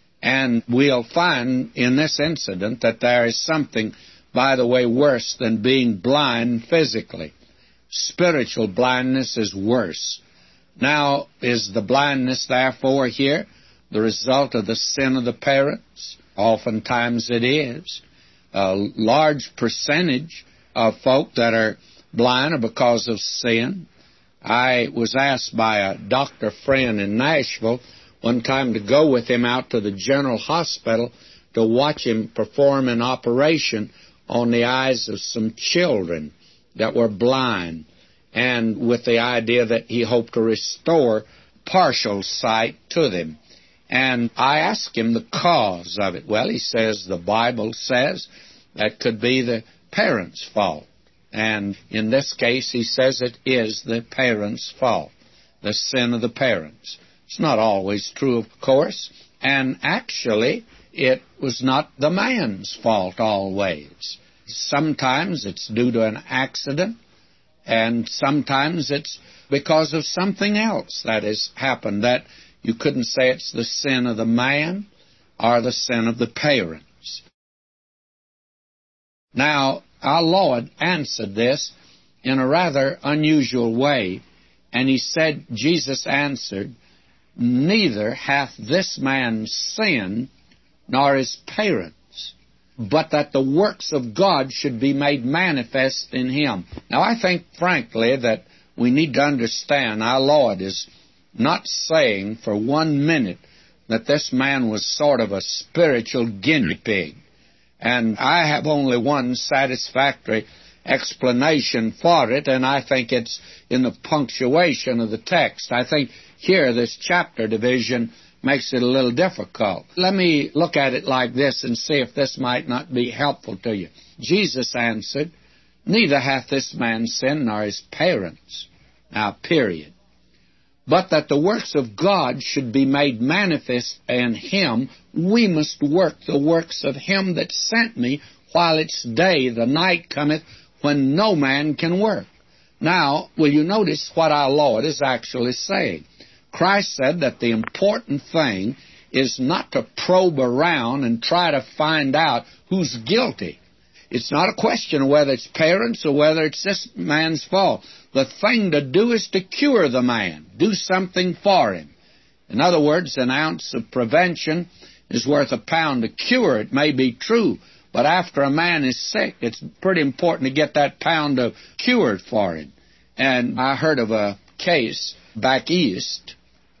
And we'll find in this incident that there is something, by the way, worse than being blind physically. Spiritual blindness is worse. Now, is the blindness, therefore, here the result of the sin of the parents? Oftentimes it is. A large percentage of folk that are blind are because of sin. I was asked by a doctor friend in Nashville one time to go with him out to the General Hospital to watch him perform an operation on the eyes of some children that were blind, and with the idea that he hoped to restore partial sight to them. And I asked him the cause of it. Well, he says the Bible says that could be the parents' fault. And in this case, he says it is the parents' fault, the sin of the parents. It's not always true, of course, and actually it was not the man's fault always. Sometimes it's due to an accident, and sometimes it's because of something else that has happened, that you couldn't say it's the sin of the man or the sin of the parents. Now, our Lord answered this in a rather unusual way, and He said, Jesus answered, Neither hath this man sinned, nor his parents, but that the works of God should be made manifest in him. Now, I think, frankly, that we need to understand our Lord is not saying for one minute that this man was sort of a spiritual guinea pig. And I have only one satisfactory explanation for it, and I think it's in the punctuation of the text. I think here this chapter division makes it a little difficult. Let me look at it like this and see if this might not be helpful to you. Jesus answered, Neither hath this man sinned nor his parents. Now, period. But that the works of God should be made manifest in him, we must work the works of him that sent me while it's day. The night cometh when no man can work. Now, will you notice what our Lord is actually saying? Christ said that the important thing is not to probe around and try to find out who's guilty. It's not a question of whether it's parents or whether it's this man's fault. The thing to do is to cure the man. Do something for him. In other words, an ounce of prevention is worth a pound of cure. It may be true, but after a man is sick, it's pretty important to get that pound of cured for him. And I heard of a case back east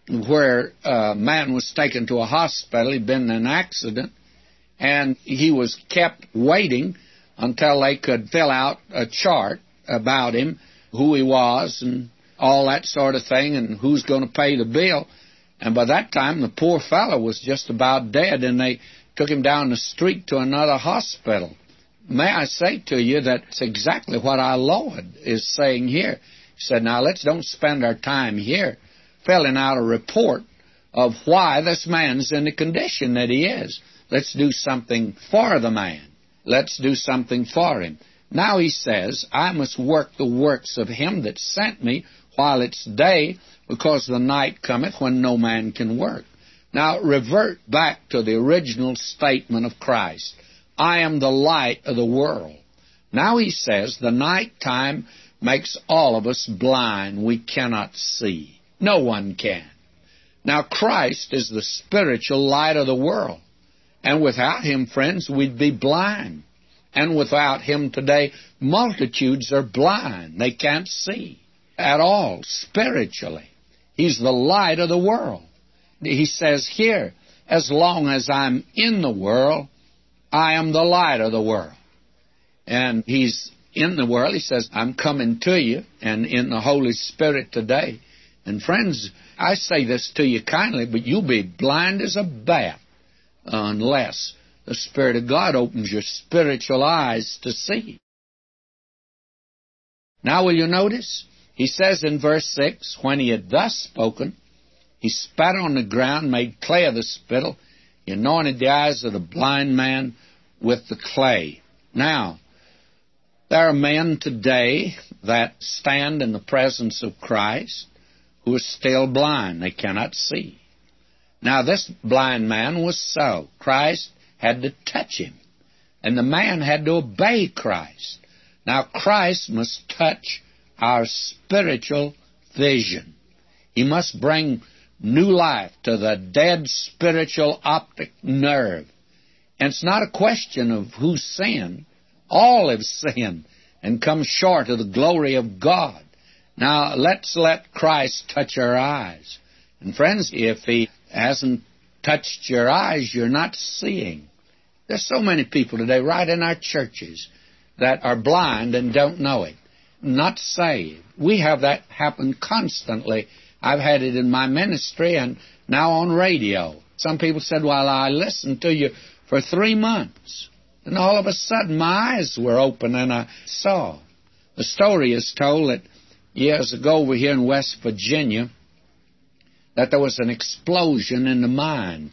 where a man was taken to a hospital. He'd been in an accident, and he was kept waiting until they could fill out a chart about him, who he was, and all that sort of thing, and who's going to pay the bill. And by that time, the poor fellow was just about dead, and they took him down the street to another hospital. may I say to you that it's exactly what our Lord is saying here. He said, now let's don't spend our time here filling out a report of why this man's in the condition that he is. Let's do something for the man. Let's do something for him. Now he says, I must work the works of him that sent me while it's day, because the night cometh when no man can work. Now revert back to the original statement of Christ. I am the light of the world. Now he says the night time makes all of us blind. We cannot see. No one can. Now Christ is the spiritual light of the world. And without him, friends, we'd be blind. And without him today, multitudes are blind. They can't see at all spiritually. He's the light of the world. He says here, as long as I'm in the world, I am the light of the world. And he's in the world. He says, I'm coming to you, and in the Holy Spirit today. And friends, I say this to you kindly, but you'll be blind as a bat unless the Spirit of God opens your spiritual eyes to see. Now will you notice? He says in verse six, when he had thus spoken, he spat on the ground, made clay of the spittle. He anointed the eyes of the blind man with the clay. Now, there are men today that stand in the presence of Christ who are still blind. They cannot see. Now, this blind man was so. Christ had to touch him, and the man had to obey Christ. Now, Christ must touch our spiritual vision. He must bring new life to the dead spiritual optic nerve. And it's not a question of who sinned. All have sinned and come short of the glory of God. Now, let's let Christ touch our eyes. And friends, if he hasn't touched your eyes, you're not seeing. There's so many people today right in our churches that are blind and don't know it, not saved. We have that happen constantly. I've had it in my ministry and now on radio. Some people said, well, I listened to you for three months. And all of a sudden my eyes were open and I saw. The story is told that years ago over here in West Virginia that there was an explosion in the mine.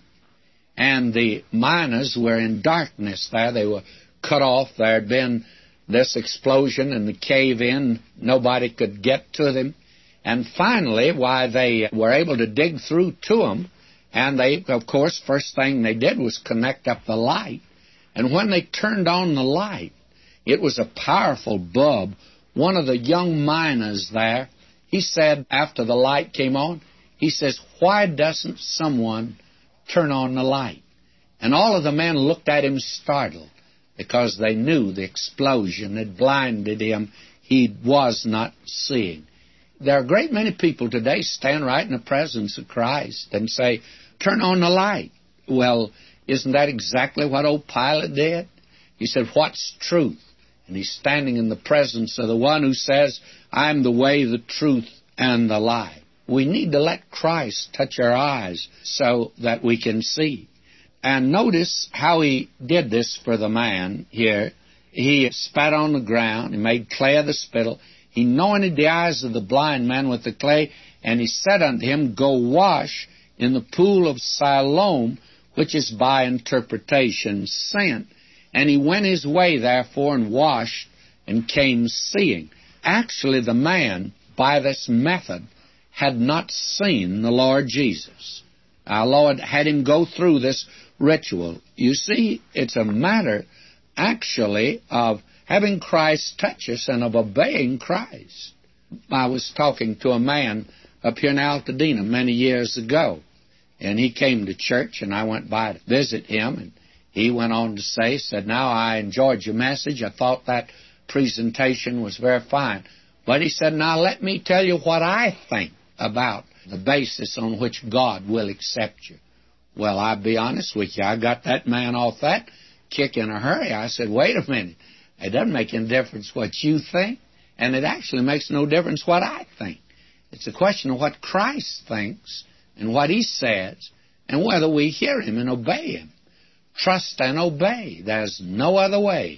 And the miners were in darkness there. They were cut off. There had been this explosion and the cave-in. Nobody could get to them. And finally, why they were able to dig through to them, and they, of course, first thing they did was connect up the light. And when they turned on the light, it was a powerful bulb. One of the young miners there, he said, after the light came on, he says, why doesn't someone turn on the light? And all of the men looked at him startled, because they knew the explosion had blinded him. He was not seeing. There are a great many people today stand right in the presence of Christ and say, turn on the light. Well, isn't that exactly what old Pilate did? He said, what's truth? And he's standing in the presence of the one who says, I'm the way, the truth, and the life. We need to let Christ touch our eyes so that we can see. And notice how he did this for the man here. He spat on the ground. He made clay of the spittle. He anointed the eyes of the blind man with the clay, and he said unto him, go wash in the pool of Siloam, which is by interpretation sent. And he went his way, therefore, and washed, and came seeing. Actually, the man, by this method, had not seen the Lord Jesus. Our Lord had him go through this ritual. You see, it's a matter, actually, of having Christ touch us and of obeying Christ. I was talking to a man up here in Altadena many years ago, and he came to church, and I went by to visit him, and he went on to say, said, now I enjoyed your message. I thought that presentation was very fine. But he said, now let me tell you what I think about the basis on which God will accept you. Well, I'll be honest with you. I got that man off that kick in a hurry. I said, wait a minute. It doesn't make any difference what you think, and it actually makes no difference what I think. It's a question of what Christ thinks and what he says and whether we hear him and obey him. Trust and obey. There's no other way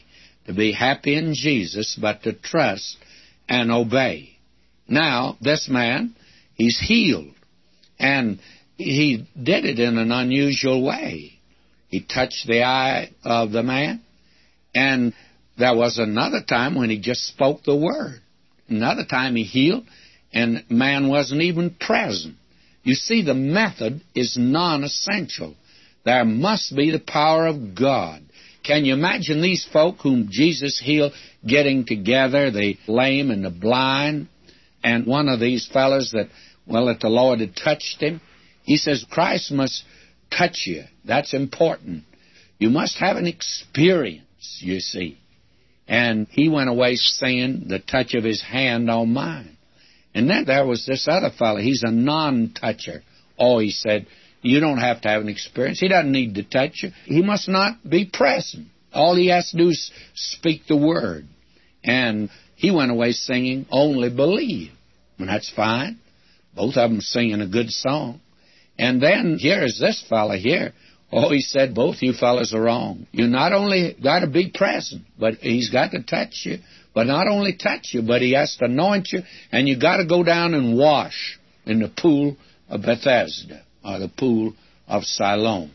to be happy in Jesus, but to trust and obey. Now, this man, he's healed, and he did it in an unusual way. He touched the eye of the man, and there was another time when he just spoke the word. Another time he healed, and man wasn't even present. You see, the method is non-essential. There must be the power of God. Can you imagine these folk whom Jesus healed getting together, the lame and the blind, and one of these fellows that, well, that the Lord had touched him? He says, Christ must touch you. That's important. You must have an experience, you see. And he went away saying, the touch of his hand on mine. And then there was this other fellow. He's a non-toucher. Oh, he said, you don't have to have an experience. He doesn't need to touch you. He must not be present. All he has to do is speak the word. And he went away singing, only believe. And that's fine. Both of them singing a good song. And then here is this fellow here. Oh, he said, both you fellows are wrong. You not only got to be present, but he's got to touch you. But not only touch you, but he has to anoint you, and you got to go down and wash in the pool of Bethesda, or the pool of Siloam.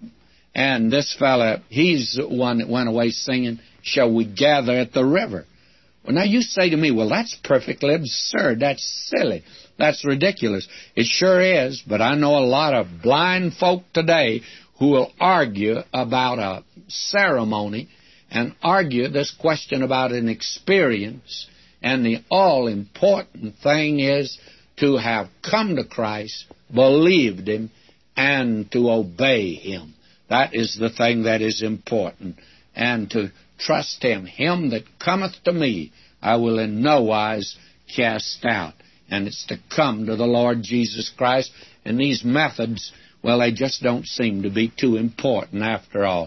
And this fella, he's the one that went away singing, shall we gather at the river? Well, now you say to me, well, that's perfectly absurd. That's silly. That's ridiculous. It sure is, but I know a lot of blind folk today who will argue about a ceremony and argue this question about an experience, and the all-important thing is to have come to Christ, believed Him, and to obey Him. That is the thing that is important, and to trust Him. Him that cometh to me, I will in no wise cast out. And it's to come to the Lord Jesus Christ, and these methods, well, they just don't seem to be too important after all.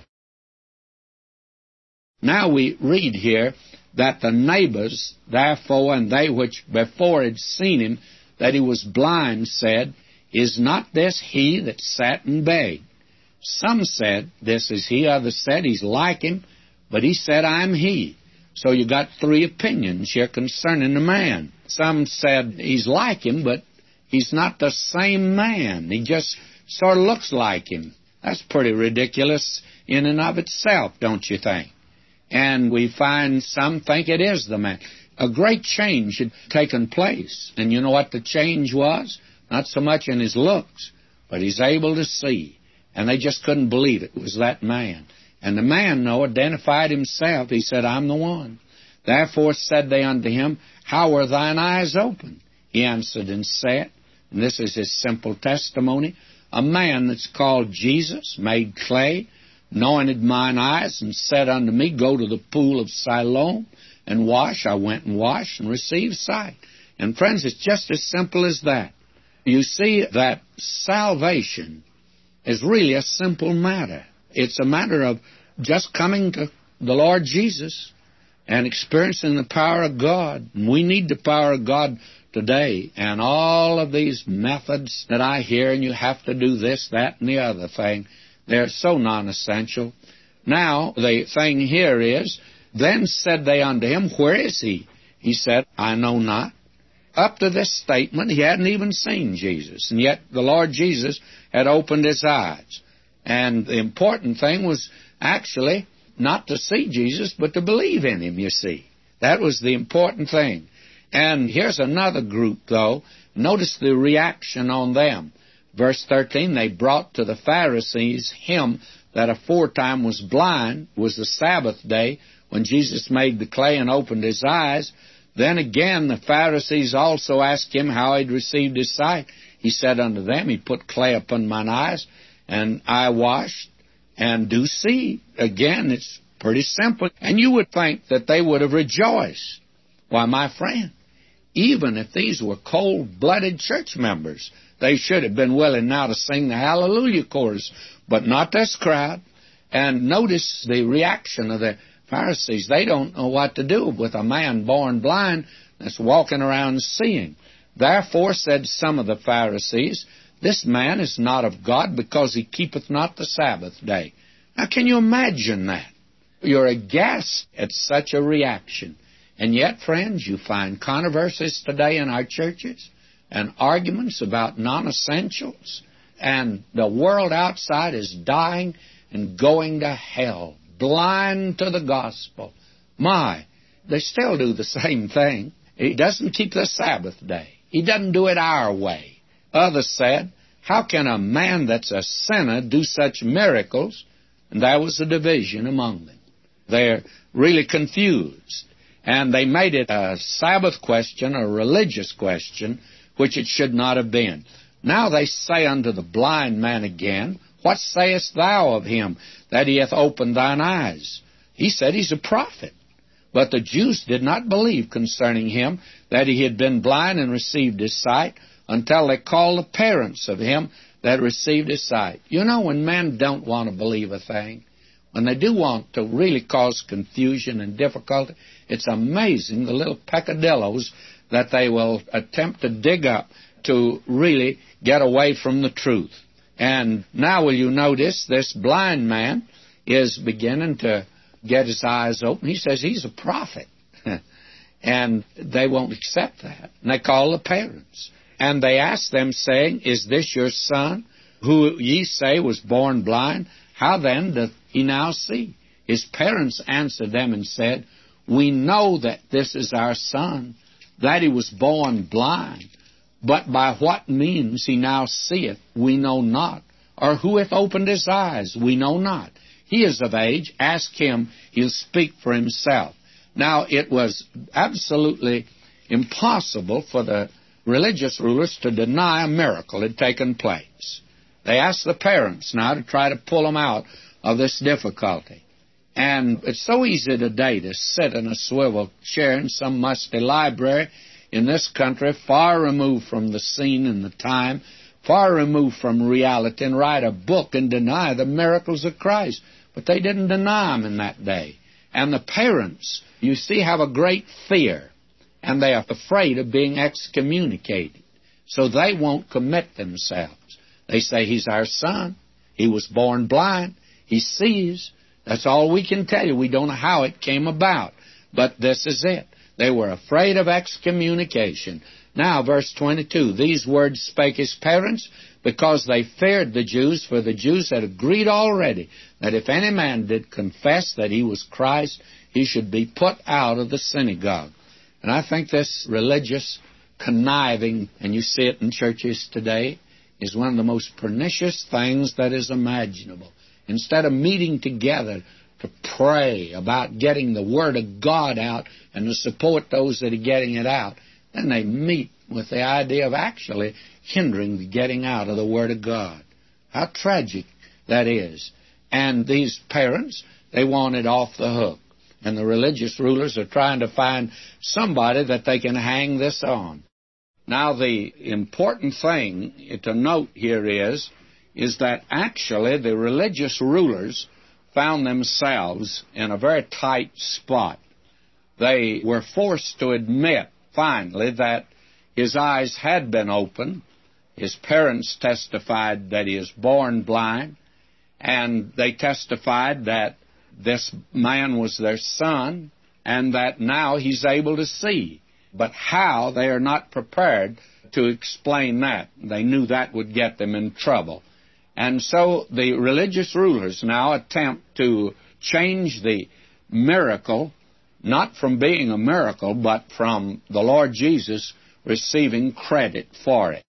Now we read here that the neighbors, therefore, and they which before had seen him, that he was blind, said, is not this he that sat and begged? Some said, this is he. Others said, he's like him. But he said, I'm he. So you got three opinions here concerning the man. Some said he's like him, but he's not the same man. He just sort of looks like him. That's pretty ridiculous in and of itself, don't you think? And we find some think it is the man. A great change had taken place. And you know what the change was? Not so much in his looks, but he's able to see. And they just couldn't believe it was that man. And the man, though, identified himself. He said, I'm the one. Therefore said they unto him, how are thine eyes open? He answered and said, and this is his simple testimony, a man that's called Jesus made clay, anointed mine eyes, and said unto me, go to the pool of Siloam and wash. I went and washed and received sight. And friends, it's just as simple as that. You see that salvation is really a simple matter. It's a matter of just coming to the Lord Jesus and experiencing the power of God. And we need the power of God today. And all of these methods that I hear, and you have to do this, that, and the other thing, they're so non-essential. Now, the thing here is, then said they unto him, where is he? He said, I know not. Up to this statement, he hadn't even seen Jesus. And yet the Lord Jesus had opened his eyes. And the important thing was actually not to see Jesus, but to believe in him, you see. That was the important thing. And here's another group, though. Notice the reaction on them. Verse thirteen, they brought to the Pharisees him that aforetime was blind. It was the Sabbath day when Jesus made the clay and opened his eyes. Then again the Pharisees also asked him how he'd received his sight. He said unto them, he put clay upon mine eyes, and I washed, and do see. Again, it's pretty simple. And you would think that they would have rejoiced. Why, my friend, even if these were cold-blooded church members, they should have been willing now to sing the Hallelujah chorus, but not this crowd. And notice the reaction of the Pharisees. They don't know what to do with a man born blind that's walking around seeing. Therefore said some of the Pharisees, this man is not of God, because he keepeth not the Sabbath day. Now, can you imagine that? you're aghast at such a reaction. And yet, friends, you find controversies today in our churches and arguments about non-essentials, and the world outside is dying and going to hell, blind to the gospel. My, they still do the same thing. He doesn't keep the Sabbath day. He doesn't do it our way. Others said, how can a man that's a sinner do such miracles? And there was a division among them. They're really confused. And they made it a Sabbath question, a religious question, which it should not have been. Now they say unto the blind man again, what sayest thou of him, that he hath opened thine eyes? He said he's a prophet. But the Jews did not believe concerning him that he had been blind and received his sight, until they called the parents of him that received his sight. You know, when men don't want to believe a thing, when they do want to really cause confusion and difficulty, it's amazing the little peccadillos that they will attempt to dig up to really get away from the truth. And now will you notice this blind man is beginning to get his eyes open. He says he's a prophet. And they won't accept that. And they call the parents. And they ask them, saying, is this your son, who ye say was born blind? How then doth he now see? His parents answered them and said, we know that this is our son, that he was born blind. But by what means he now seeth, we know not. Or who hath opened his eyes, we know not. He is of age. Ask him. He'll speak for himself. Now, it was absolutely impossible for the religious rulers to deny a miracle had taken place. They asked the parents now to try to pull them out of this difficulty. And it's so easy today to sit in a swivel chair in some musty library in this country, far removed from the scene and the time, far removed from reality, and write a book and deny the miracles of Christ. But they didn't deny them in that day. And the parents, you see, have a great fear, and they are afraid of being excommunicated. So they won't commit themselves. They say, he's our son. He was born blind. He sees. That's all we can tell you. We don't know how it came about. But this is it. They were afraid of excommunication. Now, verse twenty-two, these words spake his parents because they feared the Jews, for the Jews had agreed already that if any man did confess that he was Christ, he should be put out of the synagogue. And I think this religious conniving, and you see it in churches today, is one of the most pernicious things that is imaginable. Instead of meeting together to pray about getting the Word of God out and to support those that are getting it out, then they meet with the idea of actually hindering the getting out of the Word of God. How tragic that is. And these parents, they want it off the hook. And the religious rulers are trying to find somebody that they can hang this on. Now, the important thing to note here is, is that actually the religious rulers found themselves in a very tight spot. They were forced to admit, finally, that his eyes had been opened. His parents testified that he is born blind, and they testified that this man was their son, and that now he's able to see. But how, they are not prepared to explain that. They knew that would get them in trouble. And so the religious rulers now attempt to change the miracle, not from being a miracle, but from the Lord Jesus receiving credit for it.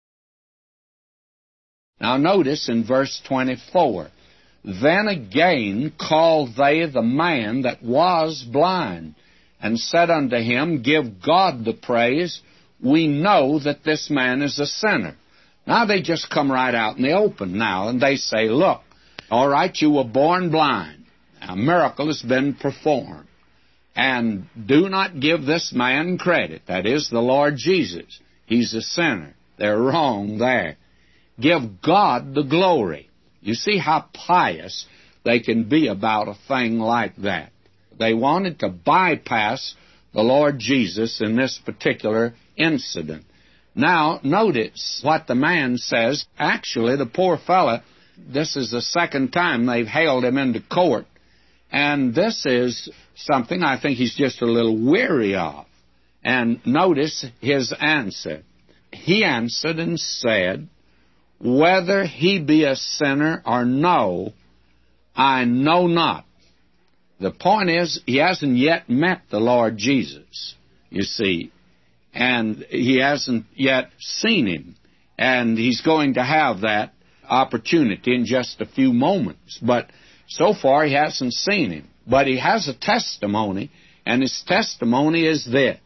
Now notice in verse twenty-four, then again called they the man that was blind, and said unto him, give God the praise. We know that this man is a sinner. Now they just come right out in the open now, and they say, look, all right, you were born blind. A miracle has been performed. And do not give this man credit. That is the Lord Jesus. He's a sinner. They're wrong there. Give God the glory. You see how pious they can be about a thing like that. They wanted to bypass the Lord Jesus in this particular incident. Now, notice what the man says. Actually, the poor fellow, this is the second time they've hailed him into court, And this is something I think he's just a little weary of. And notice his answer. He answered and said, whether he be a sinner or no, I know not. The point is, he hasn't yet met the Lord Jesus, you see, and he hasn't yet seen him. And he's going to have that opportunity in just a few moments. But so far, he hasn't seen him. But he has a testimony, and his testimony is this.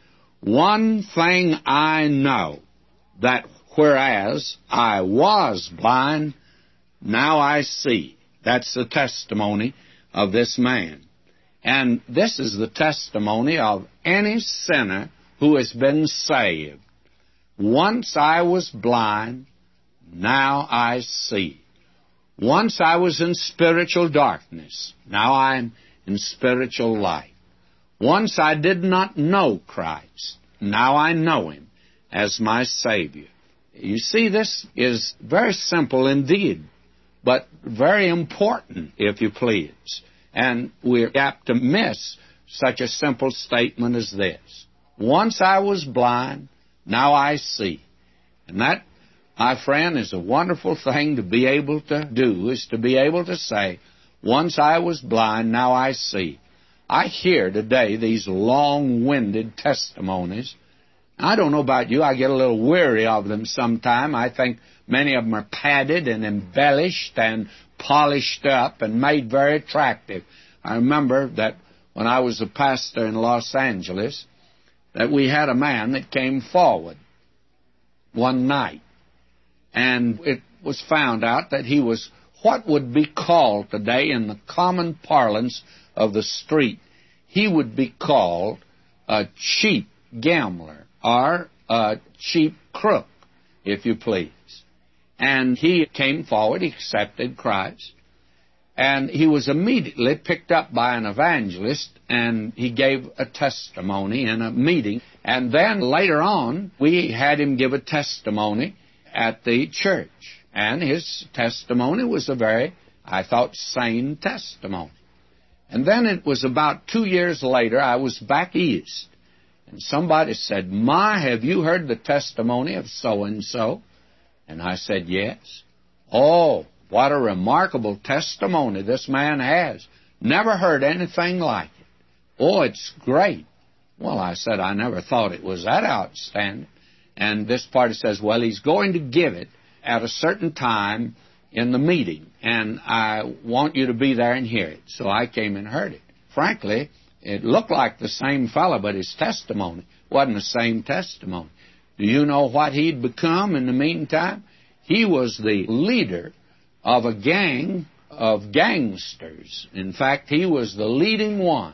One thing I know, that whereas I was blind, now I see. That's the testimony of this man. And this is the testimony of any sinner who has been saved. Once I was blind, now I see. Once I was in spiritual darkness, now I'm in spiritual light. Once I did not know Christ, now I know Him as my Savior. You see, this is very simple indeed, but very important, if you please. And we're apt to miss such a simple statement as this. Once I was blind, now I see. And that, my friend, is a wonderful thing to be able to do, is to be able to say, once I was blind, now I see. I hear today these long-winded testimonies. I don't know about you, I get a little weary of them sometime. I think many of them are padded and embellished and polished up and made very attractive. I remember that when I was a pastor in Los Angeles, that we had a man that came forward one night. And it was found out that he was what would be called today in the common parlance of the street, he would be called a cheap gambler or a cheap crook, if you please. And he came forward, he accepted Christ, and he was immediately picked up by an evangelist, and he gave a testimony in a meeting. And then later on, we had him give a testimony at the church. And his testimony was a very, I thought, sane testimony. And then it was about two years later, I was back east, and somebody said, "My, have you heard the testimony of so-and-so?" And I said, "Yes." "Oh, what a remarkable testimony this man has. Never heard anything like it. Oh, it's great." Well, I said, I never thought it was that outstanding. And this party says, well, he's going to give it at a certain time in the meeting, and I want you to be there and hear it. So I came and heard it. Frankly, it looked like the same fellow, but his testimony wasn't the same testimony. Do you know what he'd become in the meantime? He was the leader of a gang of gangsters. In fact, he was the leading one.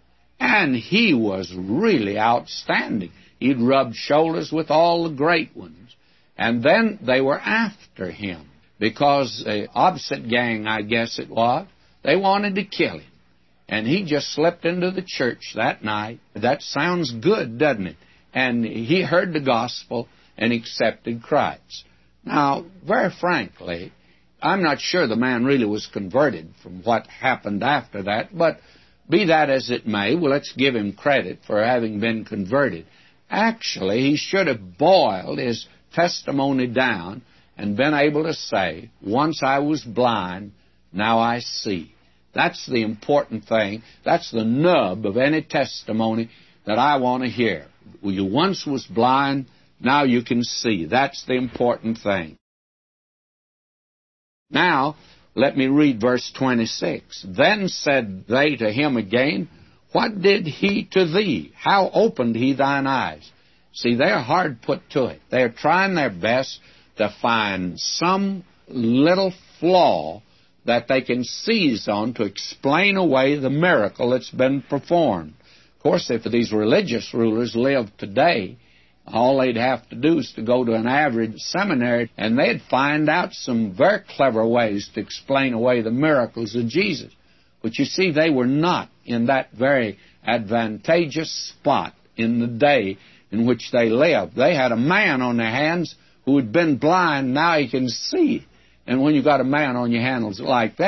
And he was really outstanding. He'd rubbed shoulders with all the great ones. And then they were after him because the opposite gang, I guess it was, they wanted to kill him. And he just slipped into the church that night. That sounds good, doesn't it? And he heard the gospel and accepted Christ. Now, very frankly, I'm not sure the man really was converted from what happened after that, but be that as it may, well, let's give him credit for having been converted. Actually, he should have boiled his testimony down and been able to say, once I was blind, now I see. That's the important thing. That's the nub of any testimony that I want to hear. You once was blind, now you can see. That's the important thing. Now, let me read verse twenty-six. Then said they to him again, what did he to thee? How opened he thine eyes? See, they're hard put to it. They're trying their best to find some little flaw that they can seize on to explain away the miracle that's been performed. Of course, if these religious rulers lived today, all they'd have to do is to go to an average seminary, and they'd find out some very clever ways to explain away the miracles of Jesus. But you see, they were not in that very advantageous spot in the day in which they lived. They had a man on their hands who had been blind, now he can see. And when you got a man on your hands like that,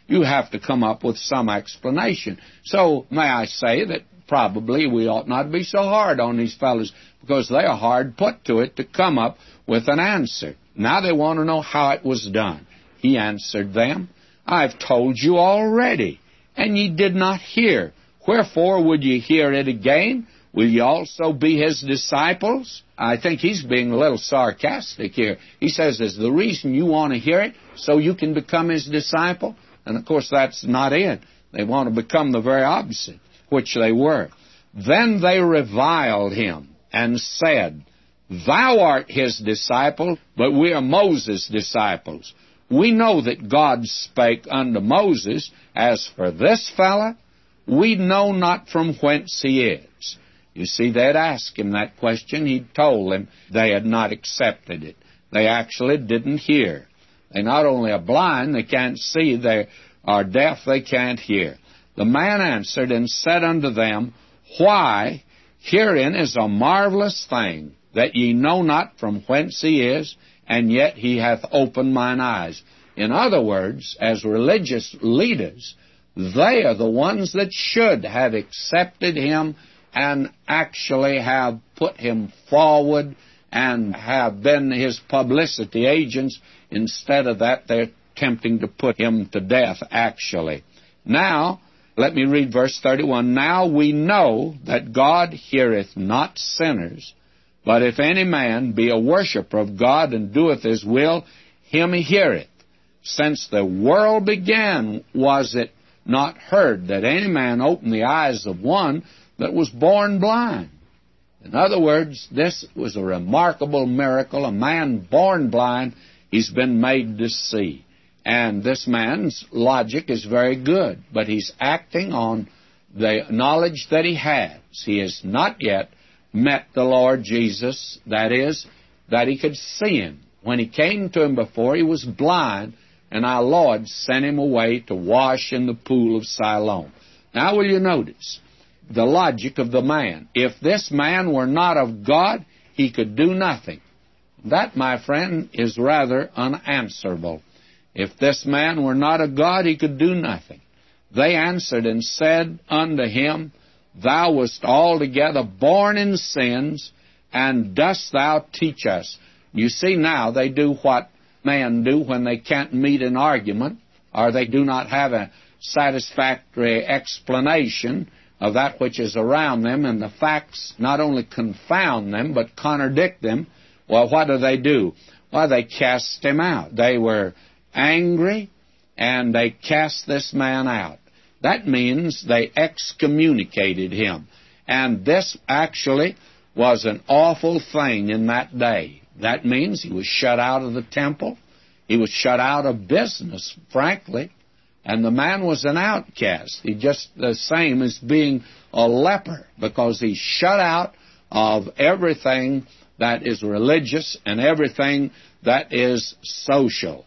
you have to come up with some explanation. So may I say that probably we ought not be so hard on these fellows, because they are hard put to it to come up with an answer. Now they want to know how it was done. He answered them, I've told you already, and ye did not hear. Wherefore would ye hear it again? Will ye also be his disciples? I think he's being a little sarcastic here. He says, is the reason you want to hear it so you can become his disciple? And of course that's not it. They want to become the very opposite, which they were. Then they reviled him and said, Thou art his disciple, but we are Moses' disciples. We know that God spake unto Moses. As for this fellow, we know not from whence he is. You see, they'd asked him that question. He told them they had not accepted it. They actually didn't hear. They not only are blind, they can't see. They are deaf, they can't hear. The man answered and said unto them, Why, herein is a marvelous thing, that ye know not from whence he is, and yet he hath opened mine eyes. In other words, as religious leaders, they are the ones that should have accepted him and actually have put him forward and have been his publicity agents. Instead of that, they're attempting to put him to death, actually. Now, let me read verse thirty-one. Now we know that God heareth not sinners, but if any man be a worshipper of God and doeth his will, him he heareth. Since the world began, was it not heard that any man opened the eyes of one that was born blind? In other words, this was a remarkable miracle. A man born blind, he's been made to see. And this man's logic is very good, but he's acting on the knowledge that he has. He has not yet met the Lord Jesus, that is, that he could see him. When he came to him before, he was blind, and our Lord sent him away to wash in the pool of Siloam. Now will you notice the logic of the man? If this man were not of God, he could do nothing. That, my friend, is rather unanswerable. If this man were not of God, he could do nothing. They answered and said unto him, Thou wast altogether born in sins, and dost thou teach us? You see now, they do what men do when they can't meet an argument, or they do not have a satisfactory explanation of that which is around them, and the facts not only confound them, but contradict them. Well, what do they do? Well, they cast him out. They were angry, and they cast this man out. That means they excommunicated him. And this actually was an awful thing in that day. That means he was shut out of the temple. He was shut out of business, frankly. And the man was an outcast. He just the same as being a leper, because he's shut out of everything that is religious and everything that is social.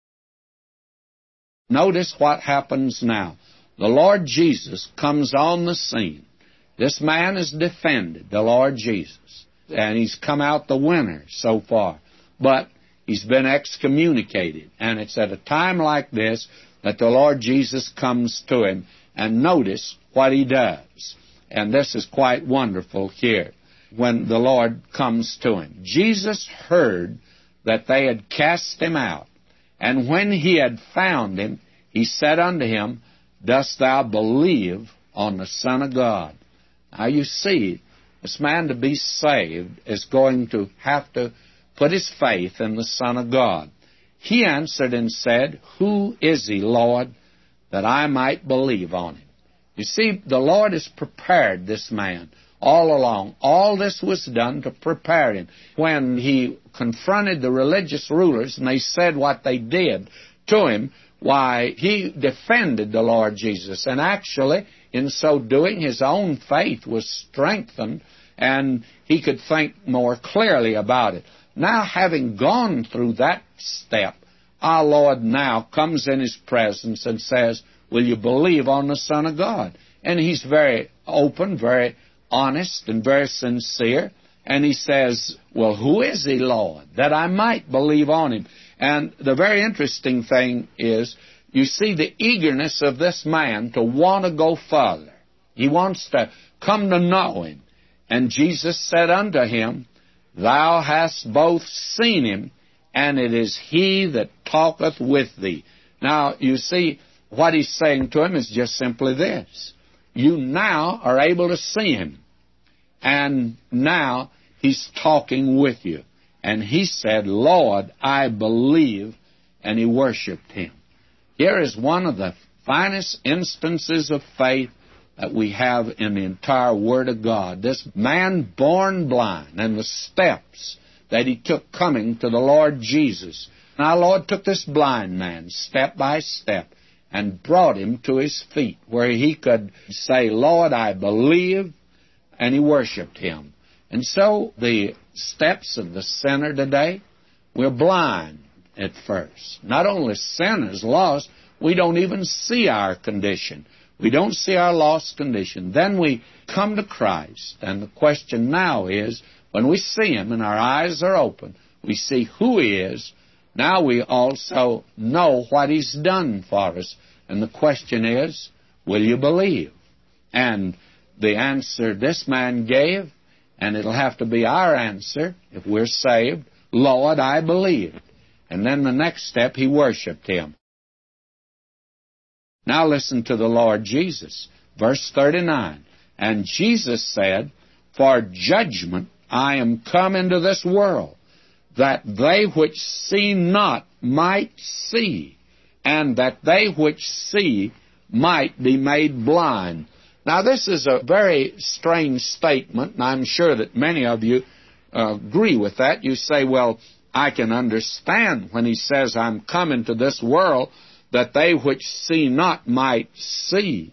Notice what happens now. The Lord Jesus comes on the scene. This man is defended, the Lord Jesus, and he's come out the winner so far. But he's been excommunicated, and it's at a time like this that the Lord Jesus comes to him, and notice what he does. And this is quite wonderful here, when the Lord comes to him. Jesus heard that they had cast him out, and when he had found him, he said unto him, Dost thou believe on the Son of God? Now you see, this man to be saved is going to have to put his faith in the Son of God. He answered and said, Who is he, Lord, that I might believe on him? You see, the Lord has prepared this man all along. All this was done to prepare him. When he confronted the religious rulers and they said what they did to him, why, he defended the Lord Jesus. And actually, in so doing, his own faith was strengthened, and he could think more clearly about it. Now, having gone through that step, our Lord now comes in his presence and says, Will you believe on the Son of God? And he's very open, very honest, and very sincere. And he says, Well, who is he, Lord, that I might believe on him? And the very interesting thing is, you see the eagerness of this man to want to go further. He wants to come to know Him. And Jesus said unto him, Thou hast both seen Him, and it is He that talketh with thee. Now, you see, what He's saying to him is just simply this. You now are able to see Him. And now He's talking with you. And he said, Lord, I believe, and he worshiped Him. Here is one of the finest instances of faith that we have in the entire Word of God. This man born blind and the steps that he took coming to the Lord Jesus. And our Lord took this blind man step by step and brought him to his feet where he could say, Lord, I believe, and he worshiped Him. And so the steps of the sinner today, we're blind at first. Not only sinners lost, we don't even see our condition. We don't see our lost condition. Then we come to Christ, and the question now is, when we see Him and our eyes are open, we see who He is. Now we also know what He's done for us. And the question is, will you believe? And the answer this man gave, and it'll have to be our answer if we're saved, Lord, I believe. And then the next step, he worshiped Him. Now listen to the Lord Jesus. Verse thirty-nine. And Jesus said, For judgment I am come into this world, that they which see not might see, and that they which see might be made blind. Now this is a very strange statement, and I'm sure that many of you uh, agree with that. You say, well, I can understand when He says, I'm come into this world, that they which see not might see,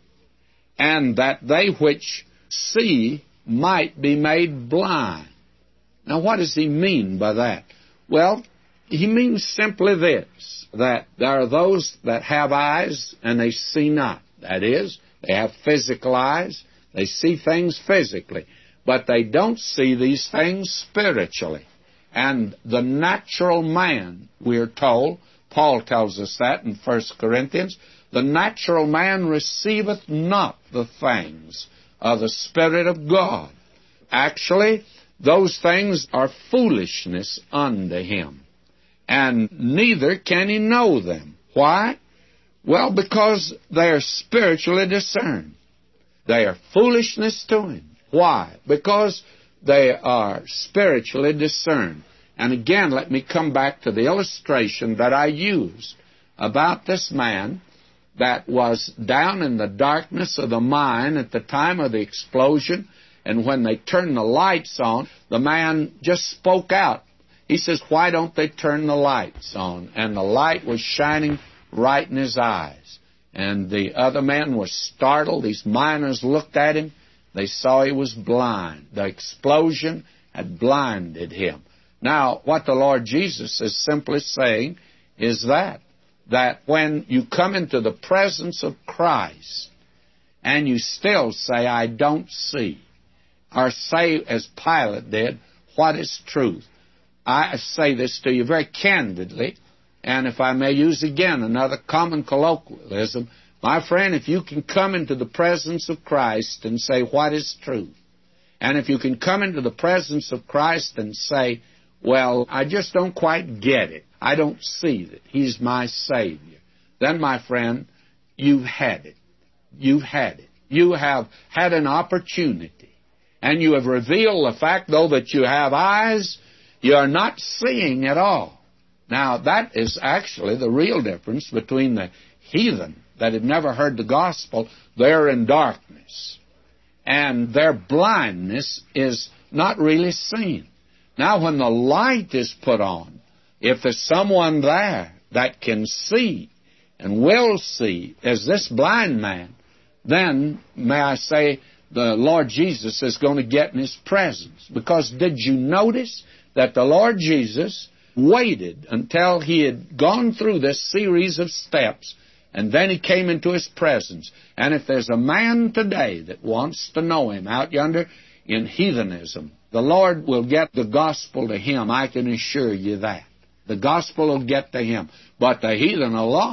and that they which see might be made blind. Now, what does He mean by that? Well, He means simply this, that there are those that have eyes and they see not. That is, they have physical eyes, they see things physically, but they don't see these things spiritually. And the natural man, we're told, Paul tells us that in First Corinthians, the natural man receiveth not the things of the Spirit of God. Actually, those things are foolishness unto him, and neither can he know them. Why? Well, because they are spiritually discerned. They are foolishness to him. Why? Because they are spiritually discerned. And again, let me come back to the illustration that I used about this man that was down in the darkness of the mine at the time of the explosion, and when they turned the lights on, the man just spoke out. He says, why don't they turn the lights on? And the light was shining right in his eyes. And the other man was startled. These miners looked at him. They saw he was blind. The explosion had blinded him. Now, what the Lord Jesus is simply saying is that, that when you come into the presence of Christ and you still say, I don't see, or say, as Pilate did, what is truth? I say this to you very candidly, and if I may use again another common colloquialism, my friend, if you can come into the presence of Christ and say, what is truth? And if you can come into the presence of Christ and say, well, I just don't quite get it. I don't see that He's my Savior. Then, my friend, you've had it. You've had it. You have had an opportunity. And you have revealed the fact, though, that you have eyes, you are not seeing at all. Now, that is actually the real difference between the heathen that have never heard the gospel. They're in darkness. And their blindness is not really seen. Now, when the light is put on, if there's someone there that can see and will see, as this blind man, then, may I say, the Lord Jesus is going to get in His presence. Because did you notice that the Lord Jesus waited until He had gone through this series of steps, and then He came into His presence? And if there's a man today that wants to know Him out yonder in heathenism, the Lord will get the gospel to him, I can assure you that. The gospel will get to him. But the heathen are lost.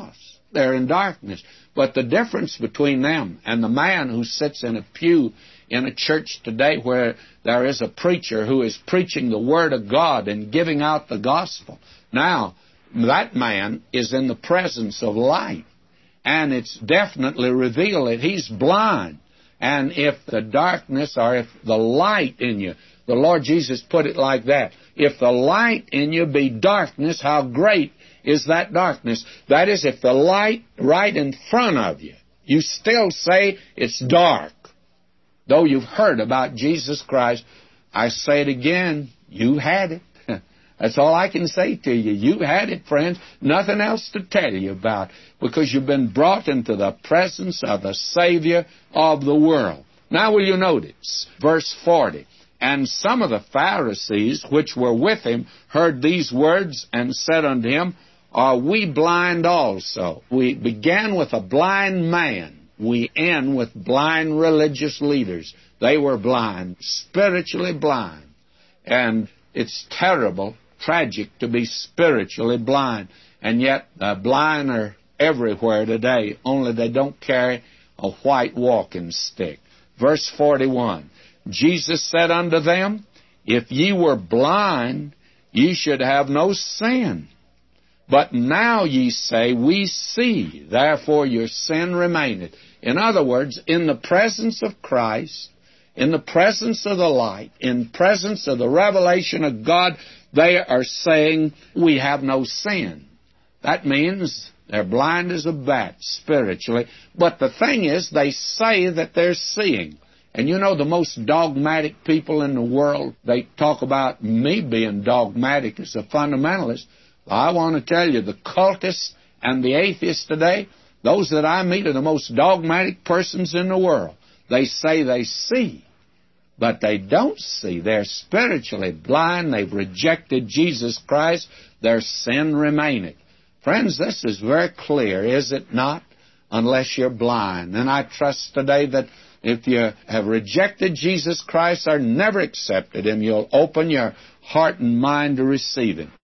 they're in darkness. But the difference between them and the man who sits in a pew in a church today where there is a preacher who is preaching the Word of God and giving out the gospel, now, that man is in the presence of light. And it's definitely revealed that he's blind. And if the darkness, or if the light in you, the Lord Jesus put it like that, if the light in you be darkness, how great is that darkness? That is, if the light right in front of you, you still say it's dark. Though you've heard about Jesus Christ, I say it again, you had it. That's all I can say to you. You had it, friends. Nothing else to tell you about, because you've been brought into the presence of the Savior of the world. Now will you notice, verse forty, and some of the Pharisees which were with him heard these words and said unto him, Are we blind also? We began with a blind man. We end with blind religious leaders. They were blind, spiritually blind. And it's terrible, tragic to be spiritually blind. And yet the blind are everywhere today, only they don't carry a white walking stick. Verse forty-one, Jesus said unto them, If ye were blind, ye should have no sin. But now ye say, We see, therefore your sin remaineth. In other words, in the presence of Christ, in the presence of the light, in presence of the revelation of God, they are saying, we have no sin. That means they're blind as a bat spiritually. But the thing is, they say that they're seeing. And you know, the most dogmatic people in the world, they talk about me being dogmatic as a fundamentalist. I want to tell you, the cultists and the atheists today, those that I meet are the most dogmatic persons in the world. They say they see, but they don't see. They're spiritually blind. They've rejected Jesus Christ. Their sin remaineth. Friends, this is very clear, is it not? Unless you're blind. And I trust today that if you have rejected Jesus Christ or never accepted Him, you'll open your heart and mind to receive Him.